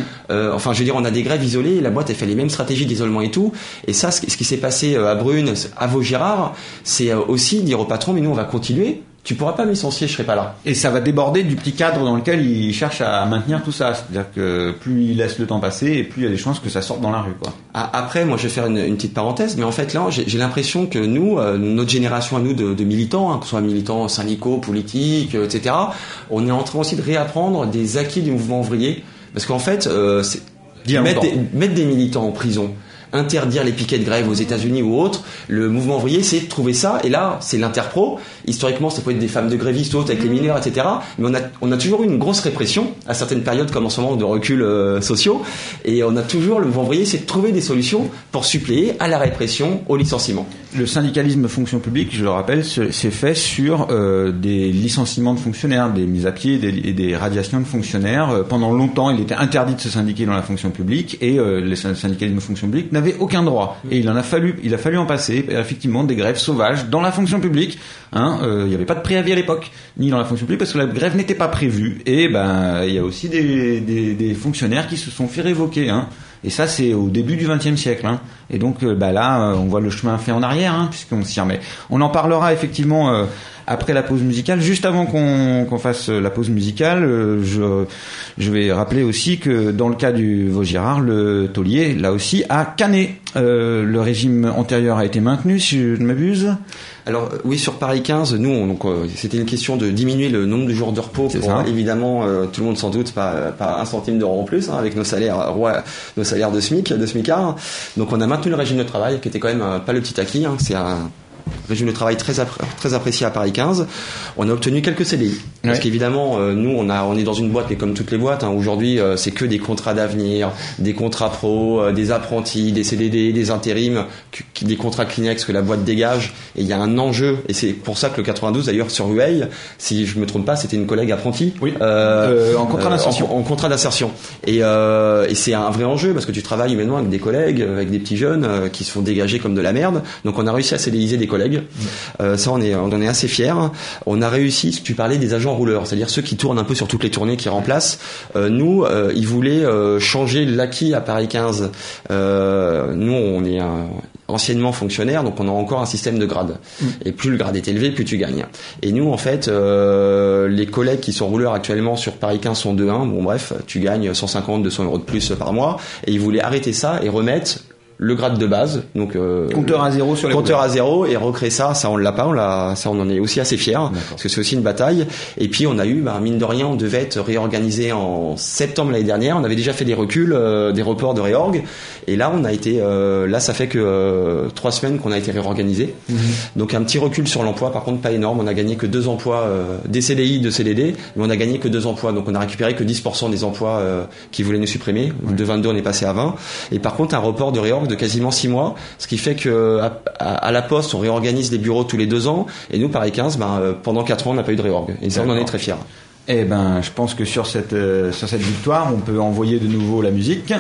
Enfin, je veux dire, on a des grèves isolées, la boîte elle fait les mêmes stratégies d'isolement et tout. Et ça, ce qui s'est passé à Brune, à Vaugirard, c'est aussi dire au patron, mais nous on va continuer. Tu pourras pas me licencier, je serai pas là. Et ça va déborder du petit cadre dans lequel il cherche à maintenir tout ça. C'est-à-dire que plus il laisse le temps passer, et plus il y a des chances que ça sorte dans la rue, quoi. Après, moi, je vais faire une petite parenthèse, mais en fait, là, j'ai l'impression que nous, notre génération à nous de militants, que ce soit militants syndicaux, politiques, etc., on est en train aussi de réapprendre des acquis du mouvement ouvrier. Parce qu'en fait, mettre des militants en prison, interdire les piquets de grève aux États-Unis ou autres, le mouvement ouvrier c'est de trouver ça, et là c'est l'interpro. Historiquement ça peut être des femmes de grévistes ou autres avec les mineurs, etc. Mais on a toujours eu une grosse répression à certaines périodes, comme en ce moment de recul sociaux, et on a toujours, le mouvement ouvrier c'est de trouver des solutions pour suppléer à la répression, au licenciement. Le syndicalisme fonction publique, je le rappelle, c'est fait sur des licenciements de fonctionnaires, des mises à pied et des radiations de fonctionnaires. Pendant longtemps il était interdit de se syndiquer dans la fonction publique, et le syndicalisme fonction publique n'avait aucun droit, et il a fallu en passer effectivement des grèves sauvages dans la fonction publique. Il n'y avait pas de préavis à l'époque, ni dans la fonction publique, parce que la grève n'était pas prévue, et il y a aussi des fonctionnaires qui se sont fait révoquer, et ça c'est au début du XXe siècle, et donc là on voit le chemin fait en arrière, puisqu'on s'y remet. On en parlera effectivement après la pause musicale. Juste avant qu'on fasse la pause musicale, je vais rappeler aussi que dans le cas du Vaugirard, le taulier, là aussi, a canné. Le régime antérieur a été maintenu, si je ne m'abuse. Alors oui, sur Paris 15, nous, c'était une question de diminuer le nombre de jours de repos pour évidemment, tout le monde sans doute, pas un centime d'euro en plus, avec nos salaires de SMIC, de SMICard. Donc on a maintenu le régime de travail, qui était quand même pas le petit acquis. C'est un régime de travail très apprécié à Paris 15. On a obtenu quelques CDI. Parce qu'évidemment, nous, on est dans une boîte, mais comme toutes les boîtes, aujourd'hui, c'est que des contrats d'avenir, des contrats pro, des apprentis, des CDD, des intérims, des contrats Kleenex que la boîte dégage. Et il y a un enjeu. Et c'est pour ça que le 92, d'ailleurs, sur Rueil, si je me trompe pas, c'était une collègue apprentie. Oui. En contrat d'insertion. En contrat d'insertion. Et c'est un vrai enjeu, parce que tu travailles humainement avec des collègues, avec des petits jeunes, qui se font dégager comme de la merde. Donc on a réussi à CDIser des collègues. Ça on en est assez fiers. On a réussi, tu parlais des agents rouleurs, c'est-à-dire ceux qui tournent un peu sur toutes les tournées, qui remplacent. Nous, ils voulaient changer l'acquis à Paris 15. Nous, on est anciennement fonctionnaire, donc on a encore un système de grades. Et plus le grade est élevé, plus tu gagnes. Et nous, en fait, les collègues qui sont rouleurs actuellement sur Paris 15 sont 2-1. Bon bref, tu gagnes 150, 200 euros de plus par mois. Et ils voulaient arrêter ça et remettre le grade de base, donc compteur à zéro sur les compteur à zéro, et recréer ça on l'a pas, ça on en est aussi assez fiers, parce que c'est aussi une bataille. Et puis on a eu, mine de rien, on devait être réorganisé en septembre l'année dernière. On avait déjà fait des reculs, des reports de réorg, et là on a été, là ça fait que 3 semaines qu'on a été réorganisé. Donc un petit recul sur l'emploi, par contre pas énorme. On a gagné que 2 emplois, des CDI, de CDD, mais on a gagné que 2 emplois. Donc on a récupéré que 10% des emplois qui voulaient nous supprimer. De 22 on est passé à 20. Et par contre un report de réorg de quasiment 6 mois, ce qui fait que à la Poste on réorganise les bureaux tous les 2 ans, et nous Paris 15 pendant 4 ans on n'a pas eu de réorg, et ça on en est très fiers. Eh ben je pense que sur cette victoire on peut envoyer de nouveau la musique.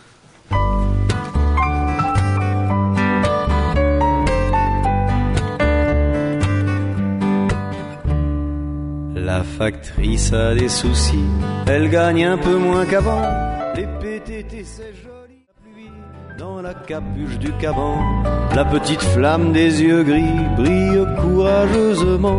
La factrice a des soucis, elle gagne un peu moins qu'avant. Les PTT c'est joli, la pluie dans la capuche du caban, la petite flamme des yeux gris brille courageusement.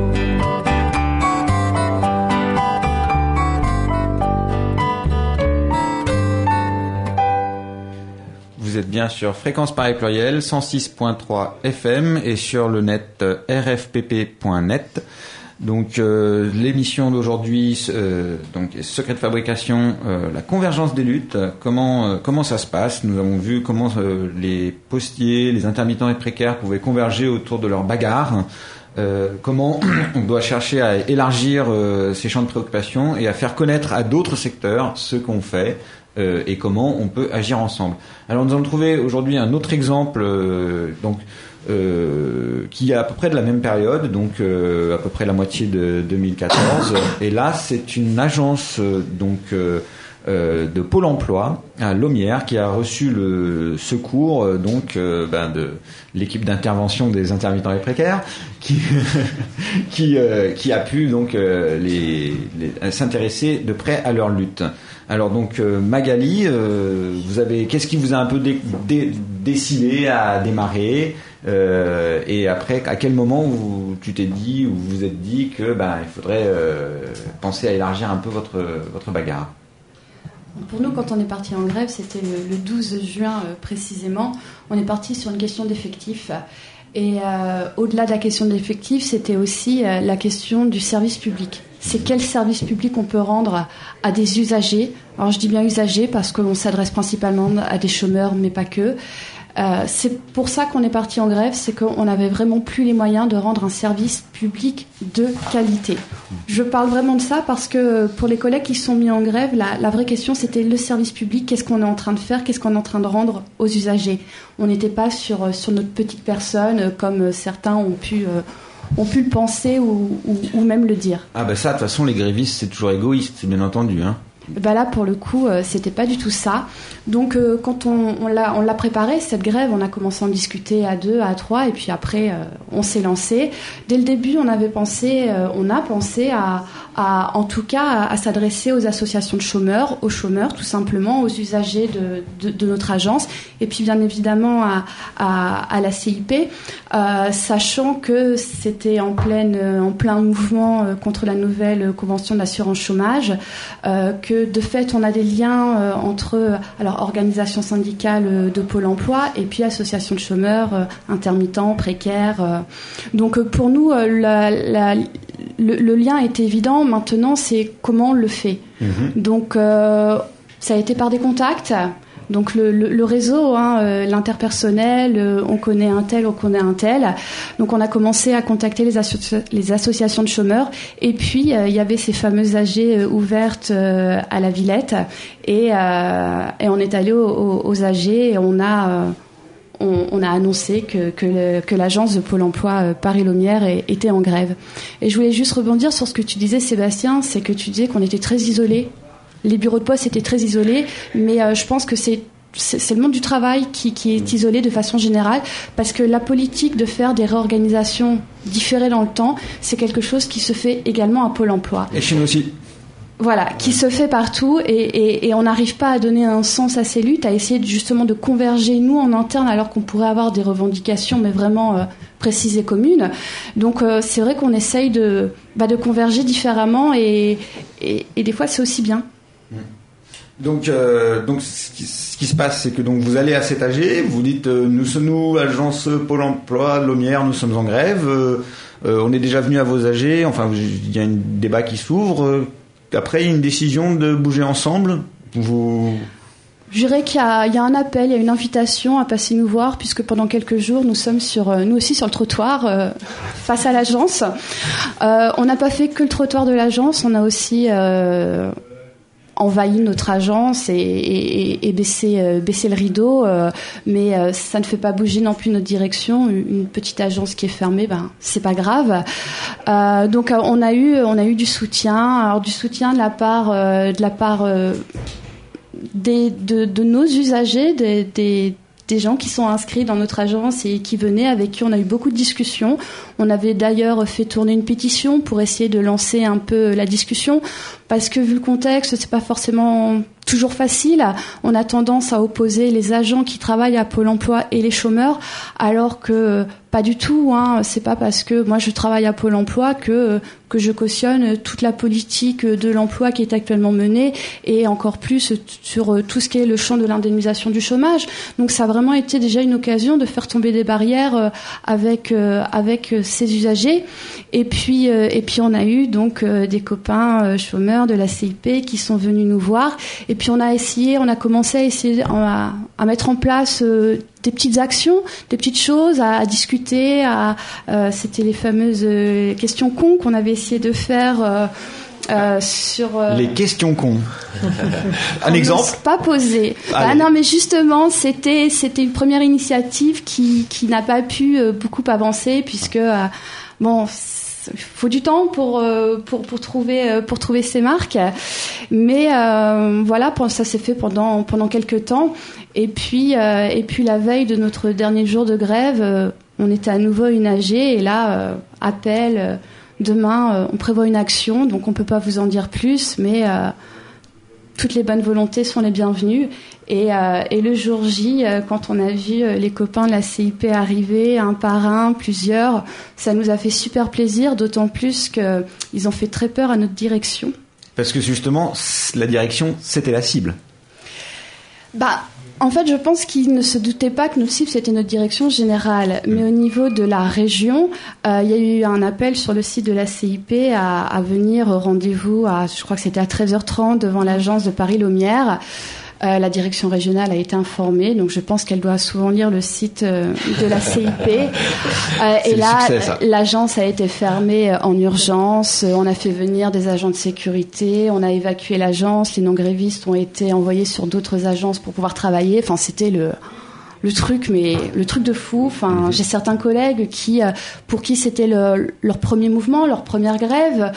Vous êtes bien sur Fréquence Paris Pluriel 106.3 FM et sur le net rfpp.net. Donc l'émission d'aujourd'hui, donc secret de fabrication, la convergence des luttes. Comment ça se passe? Nous avons vu comment les postiers, les intermittents et précaires pouvaient converger autour de leur bagarre. Comment on doit chercher à élargir ces champs de préoccupation et à faire connaître à d'autres secteurs ce qu'on fait. Et comment on peut agir ensemble. Alors nous allons trouver aujourd'hui un autre exemple qui est à peu près de la même période, donc à peu près la moitié de 2014. Et là, c'est une agence de Pôle emploi à Laumières qui a reçu le secours de l'équipe d'intervention des intermittents et précaires qui a pu donc s'intéresser de près à leur lutte. Alors donc Magali, qu'est-ce qui vous a un peu décidé à démarrer et après à quel moment où tu t'es dit ou vous vous êtes dit que il faudrait penser à élargir un peu votre bagarre? Pour nous, quand on est parti en grève, c'était le 12 juin précisément. On est parti sur une question d'effectifs. Et au-delà de la question d'effectifs, c'était aussi la question du service public. C'est quel service public on peut rendre à des usagers. Alors je dis bien usagers parce qu'on s'adresse principalement à des chômeurs, mais pas que. C'est pour ça qu'on est parti en grève, c'est qu'on n'avait vraiment plus les moyens de rendre un service public de qualité. Je parle vraiment de ça parce que pour les collègues qui sont mis en grève, la vraie question c'était le service public, qu'est-ce qu'on est en train de faire, qu'est-ce qu'on est en train de rendre aux usagers. On n'était pas sur notre petite personne comme certains ont pu le penser ou même le dire. Ah ça, de toute façon, les grévistes, c'est toujours égoïste, bien entendu, hein. Là, pour le coup, c'était pas du tout ça. Donc, quand on l'a préparé, cette grève, on a commencé à en discuter à 2, à 3, et puis après, on s'est lancé. Dès le début, on a pensé en tout cas, à s'adresser aux associations de chômeurs, aux chômeurs, tout simplement, aux usagers de notre agence, et puis bien évidemment à la CIP, sachant que c'était en plein mouvement contre la nouvelle convention d'assurance chômage, que de fait on a des liens entre organisation syndicale de Pôle emploi et puis association de chômeurs intermittents, précaires. Donc pour nous le lien est évident. Maintenant c'est comment on le fait. Donc ça a été par des contacts. Donc le réseau, l'interpersonnel, on connaît un tel. Donc on a commencé à contacter les associations de chômeurs. Et puis il y avait ces fameuses AG ouvertes à la Villette. Et on est allé aux AG et on a annoncé que l'agence de Pôle emploi Paris-Lomière était en grève. Et je voulais juste rebondir sur ce que tu disais, Sébastien, c'est que tu disais qu'on était très isolés. Les bureaux de poste étaient très isolés, mais je pense que c'est le monde du travail qui est isolé de façon générale, parce que la politique de faire des réorganisations différées dans le temps, c'est quelque chose qui se fait également à Pôle emploi. Et chez nous aussi. Voilà, qui se fait partout et on n'arrive pas à donner un sens à ces luttes, à essayer justement de converger nous en interne alors qu'on pourrait avoir des revendications mais vraiment précises et communes. Donc c'est vrai qu'on essaye de converger différemment et des fois c'est aussi bien. Donc ce qui se passe, c'est que donc vous allez à cet AG, vous dites nous agence Pôle emploi Lomière, nous sommes en grève, on est déjà venu à vos AG, enfin il y a un débat qui s'ouvre. Après, il y a une décision de bouger ensemble. Je dirais qu'il y a un appel, il y a une invitation à passer nous voir, puisque pendant quelques jours, nous sommes nous aussi sur le trottoir face à l'agence. On n'a pas fait que le trottoir de l'agence, on a aussi envahi notre agence et baissé le rideau, mais ça ne fait pas bouger non plus notre direction. Une petite agence qui est fermée, c'est pas grave. Donc on a eu du soutien, alors du soutien de la part de nos usagers, des gens qui sont inscrits dans notre agence et qui venaient, avec qui on a eu beaucoup de discussions. On avait d'ailleurs fait tourner une pétition pour essayer de lancer un peu la discussion, parce que vu le contexte, c'est pas forcément toujours facile. On a tendance à opposer les agents qui travaillent à Pôle emploi et les chômeurs, alors que pas du tout, c'est pas parce que moi je travaille à Pôle emploi que je cautionne toute la politique de l'emploi qui est actuellement menée, et encore plus sur tout ce qui est le champ de l'indemnisation du chômage. Donc ça a vraiment été déjà une occasion de faire tomber des barrières avec ces usagers. Et puis on a eu donc des copains chômeurs de la CIP qui sont venus nous voir, et puis on a commencé à essayer à mettre en place des petites actions, des petites choses à discuter. C'était les fameuses questions cons qu'on avait essayé de faire sur les questions cons. Un exemple pas posé. Non, mais justement c'était une première initiative qui n'a pas pu beaucoup avancer, puisque il faut du temps pour trouver ses marques, mais voilà, ça s'est fait pendant quelques temps, et puis la veille de notre dernier jour de grève, on était à nouveau une AG, et là appel, demain on prévoit une action, donc on peut pas vous en dire plus, mais toutes les bonnes volontés sont les bienvenues. Et le jour J, quand on a vu les copains de la CIP arriver, un par un, plusieurs, ça nous a fait super plaisir, d'autant plus qu'ils ont fait très peur à notre direction. Parce que justement, la direction, c'était la cible. En fait, je pense qu'ils ne se doutaient pas que notre cible, c'était notre direction générale. Mais au niveau de la région, il y a eu un appel sur le site de la CIP à venir au rendez-vous, je crois que c'était à 13h30, devant l'agence de Paris-Laumière. La direction régionale a été informée, donc je pense qu'elle doit souvent lire le site de la CIP. Et là, succès, l'agence a été fermée en urgence. On a fait venir des agents de sécurité, on a évacué l'agence. Les non-grévistes ont été envoyés sur d'autres agences pour pouvoir travailler. Enfin, c'était le truc de fou. Enfin, j'ai certains collègues pour qui c'était leur premier mouvement, leur première grève,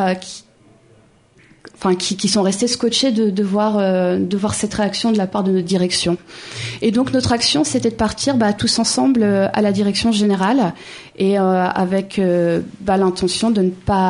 qui sont restés scotchés de voir cette réaction de la part de notre direction. Et donc notre action, c'était de partir tous ensemble à la direction générale et avec l'intention de ne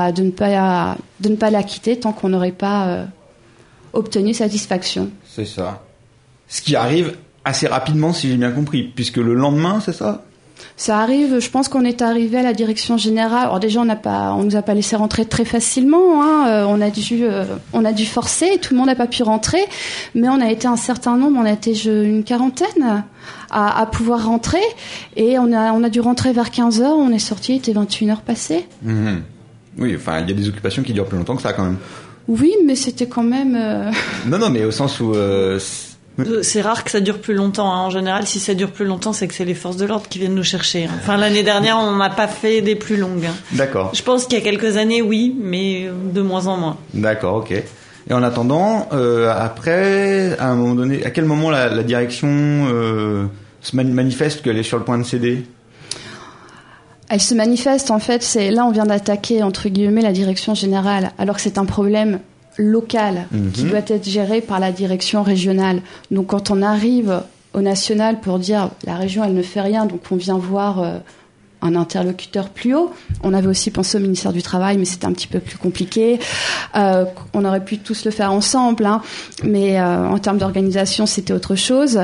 pas la quitter tant qu'on n'aurait pas obtenu satisfaction. C'est ça. Ce qui arrive assez rapidement, si j'ai bien compris, puisque le lendemain, c'est ça ? Ça arrive, je pense qu'on est arrivé à la direction générale. Alors déjà, on nous a pas laissé rentrer très facilement. On a dû forcer. Tout le monde n'a pas pu rentrer, mais on a été un certain nombre. On a été une quarantaine à pouvoir rentrer, et on a dû rentrer vers 15h. On est sorti, il était 21h passées. Mmh. Oui, enfin, il y a des occupations qui durent plus longtemps que ça, quand même. Oui, mais c'était quand même. Non, mais au sens où. C'est rare que ça dure plus longtemps. En général, si ça dure plus longtemps, c'est que c'est les forces de l'ordre qui viennent nous chercher. Enfin, l'année dernière, on n'a pas fait des plus longues. D'accord. Je pense qu'il y a quelques années, oui, mais de moins en moins. D'accord, ok. Et en attendant, après, à un moment donné, à quel moment la direction se manifeste qu'elle est sur le point de céder ? Elle se manifeste, en fait, là on vient d'attaquer, entre guillemets, la direction générale, alors que c'est un problème local qui doit être géré par la direction régionale. Donc quand on arrive au national pour dire la région elle ne fait rien, donc on vient voir un interlocuteur plus haut. On avait aussi pensé au ministère du Travail, mais c'était un petit peu plus compliqué. On aurait pu tous le faire ensemble, mais en termes d'organisation c'était autre chose.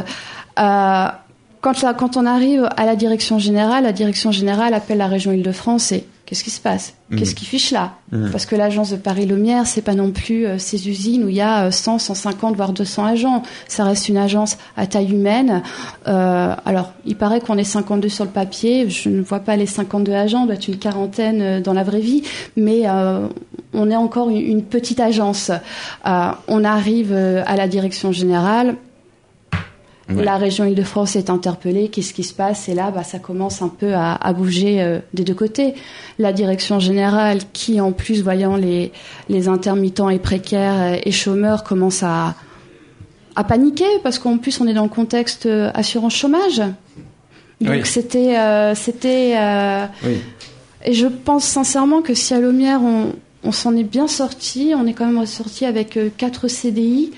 Quand on arrive à la direction générale appelle la région Île-de-France et qu'est-ce qui se passe ? Qu'est-ce qui fiche là ? Parce que l'agence de Paris-Laumière, c'est pas non plus ces usines où il y a 100, 150, voire 200 agents. Ça reste une agence à taille humaine. Alors, il paraît qu'on est 52 sur le papier. Je ne vois pas les 52 agents. On doit être une quarantaine dans la vraie vie. Mais on est encore une petite agence. On arrive à la direction générale. Ouais. La région Île-de-France est interpellée, qu'est-ce qui se passe ? Et là, ça commence un peu à bouger des deux côtés. La direction générale, qui en plus, voyant les intermittents et précaires et chômeurs, commence à paniquer, parce qu'en plus, on est dans le contexte assurance chômage. Donc oui. C'était oui. Et je pense sincèrement que si à Laumière, on s'en est bien sorti, on est quand même ressorti avec 4 CDI.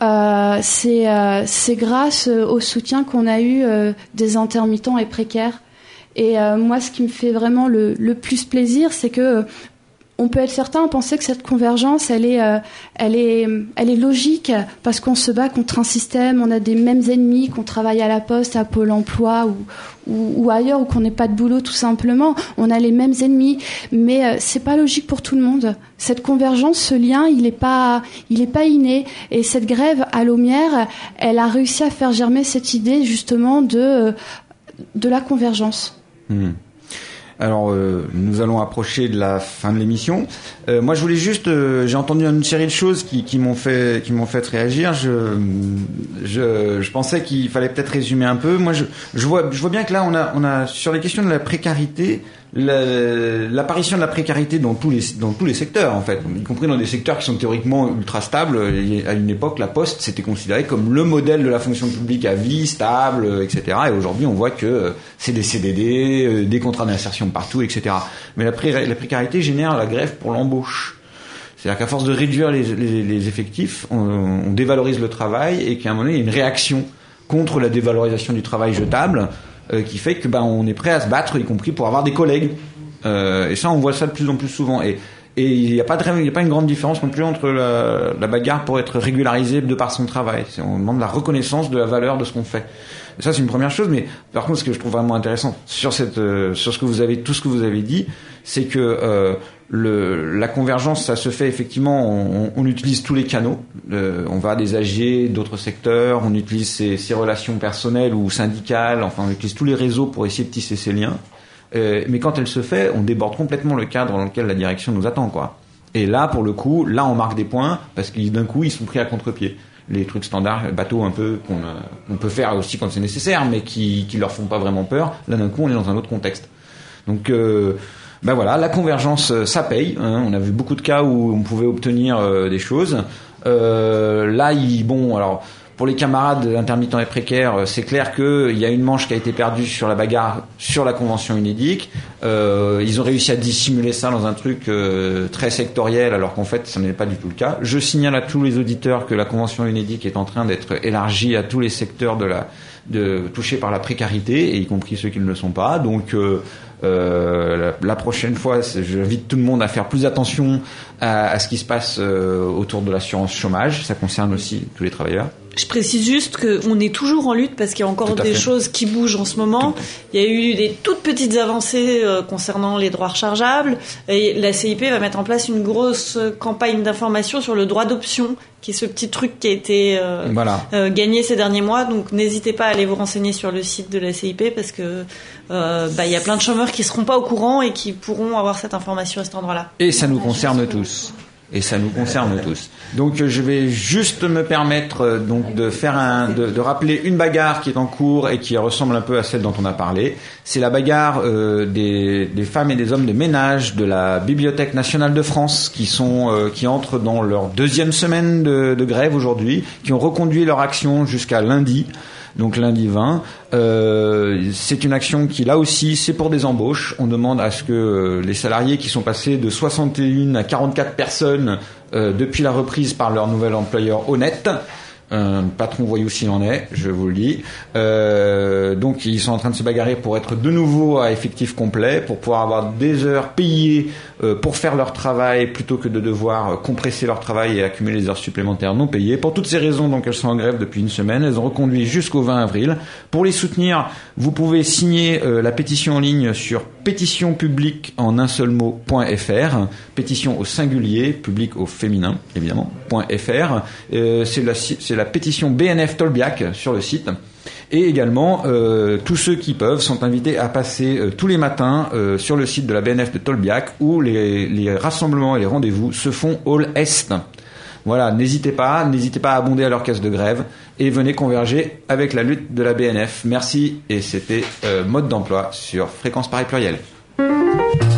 C'est grâce au soutien qu'on a eu des intermittents et précaires. Et moi, ce qui me fait vraiment le plus plaisir, c'est que on peut être certain de penser que cette convergence, elle est logique parce qu'on se bat contre un système, on a des mêmes ennemis, qu'on travaille à la Poste, à Pôle Emploi ou ailleurs, ou qu'on n'ait pas de boulot tout simplement. On a les mêmes ennemis, mais c'est pas logique pour tout le monde. Cette convergence, ce lien, il est pas inné. Et cette grève à Laumière, elle a réussi à faire germer cette idée justement de la convergence. Alors, nous allons approcher de la fin de l'émission. Moi, je voulais juste, j'ai entendu une série de choses qui m'ont fait réagir. Je pensais qu'il fallait peut-être résumer un peu. Moi, je vois bien que là, on a sur les questions de la précarité, l'apparition de la précarité dans tous les secteurs, en fait, y compris dans des secteurs qui sont théoriquement ultra stables. À une époque, la Poste, c'était considéré comme le modèle de la fonction publique à vie, stable, etc. Et aujourd'hui, on voit que c'est des CDD, des contrats d'insertion partout, etc. Mais la précarité génère la grève pour l'embauche. C'est-à-dire qu'à force de réduire les effectifs, on dévalorise le travail et qu'à un moment donné, il y a une réaction contre la dévalorisation du travail jetable qui fait que on est prêt à se battre, y compris pour avoir des collègues. Et ça, on voit ça de plus en plus souvent. Et Et il n'y a pas une grande différence non plus entre la bagarre pour être régularisée de par son travail. On demande la reconnaissance de la valeur de ce qu'on fait. Et ça, c'est une première chose. Mais par contre, ce que je trouve vraiment intéressant sur tout ce que vous avez dit, c'est que la convergence, ça se fait effectivement. On utilise tous les canaux. On va des AG, d'autres secteurs. On utilise ses relations personnelles ou syndicales. Enfin, on utilise tous les réseaux pour essayer de tisser ces liens. Mais quand elle se fait, on déborde complètement le cadre dans lequel la direction nous attend, quoi. Et là, pour le coup, on marque des points parce que d'un coup, ils sont pris à contre-pied. Les trucs standards, bateaux un peu qu'on peut faire aussi quand c'est nécessaire, mais qui leur font pas vraiment peur. Là, d'un coup, on est dans un autre contexte. Donc, voilà, la convergence, ça paye. Hein. On a vu beaucoup de cas où on pouvait obtenir des choses. Alors. Pour les camarades intermittents et précaires, c'est clair qu'il y a une manche qui a été perdue sur la bagarre sur la convention UNEDIC. Ils ont réussi à dissimuler ça dans un truc très sectoriel, alors qu'en fait, ça n'est pas du tout le cas. Je signale à tous les auditeurs que la convention UNEDIC est en train d'être élargie à tous les secteurs touchés par la précarité, et y compris ceux qui ne le sont pas. Donc, la prochaine fois, j'invite tout le monde à faire plus attention à ce qui se passe autour de l'assurance chômage. Ça concerne aussi tous les travailleurs. Je précise juste qu'on est toujours en lutte parce qu'il y a encore des choses qui bougent en ce moment. Il y a eu des toutes petites avancées concernant les droits rechargeables. Et la CIP va mettre en place une grosse campagne d'information sur le droit d'option, qui est ce petit truc qui a été gagné ces derniers mois. Donc n'hésitez pas à aller vous renseigner sur le site de la CIP parce que il y a plein de chômeurs qui seront pas au courant et qui pourront avoir cette information à cet endroit-là. Et ça nous concerne tous. Donc je vais juste me permettre de rappeler une bagarre qui est en cours et qui ressemble un peu à celle dont on a parlé. C'est la bagarre des femmes et des hommes de ménage de la Bibliothèque nationale de France qui entrent dans leur deuxième semaine de grève aujourd'hui, qui ont reconduit leur action jusqu'à lundi. Donc lundi 20, c'est une action qui là aussi c'est pour des embauches. On demande à ce que les salariés qui sont passés de 61 à 44 personnes depuis la reprise par leur nouvel employeur Honnête, un patron voyou s'il en est, je vous le dis. Donc ils sont en train de se bagarrer pour être de nouveau à effectif complet, pour pouvoir avoir des heures payées pour faire leur travail plutôt que de devoir compresser leur travail et accumuler des heures supplémentaires non payées. Pour toutes ces raisons, donc elles sont en grève depuis une semaine. Elles ont reconduit jusqu'au 20 avril. Pour les soutenir, vous pouvez signer la pétition en ligne sur pétitionpublique en un seul mot.fr, pétition au singulier, public au féminin évidemment, .fr. C'est la pétition BNF Tolbiac sur le site. Et également, tous ceux qui peuvent sont invités à passer tous les matins sur le site de la BNF de Tolbiac, où les rassemblements et les rendez-vous se font Hall Est. Voilà, n'hésitez pas à abonder à leur caisse de grève et venez converger avec la lutte de la BNF. Merci, et c'était Mode d'emploi sur Fréquence Paris Pluriel.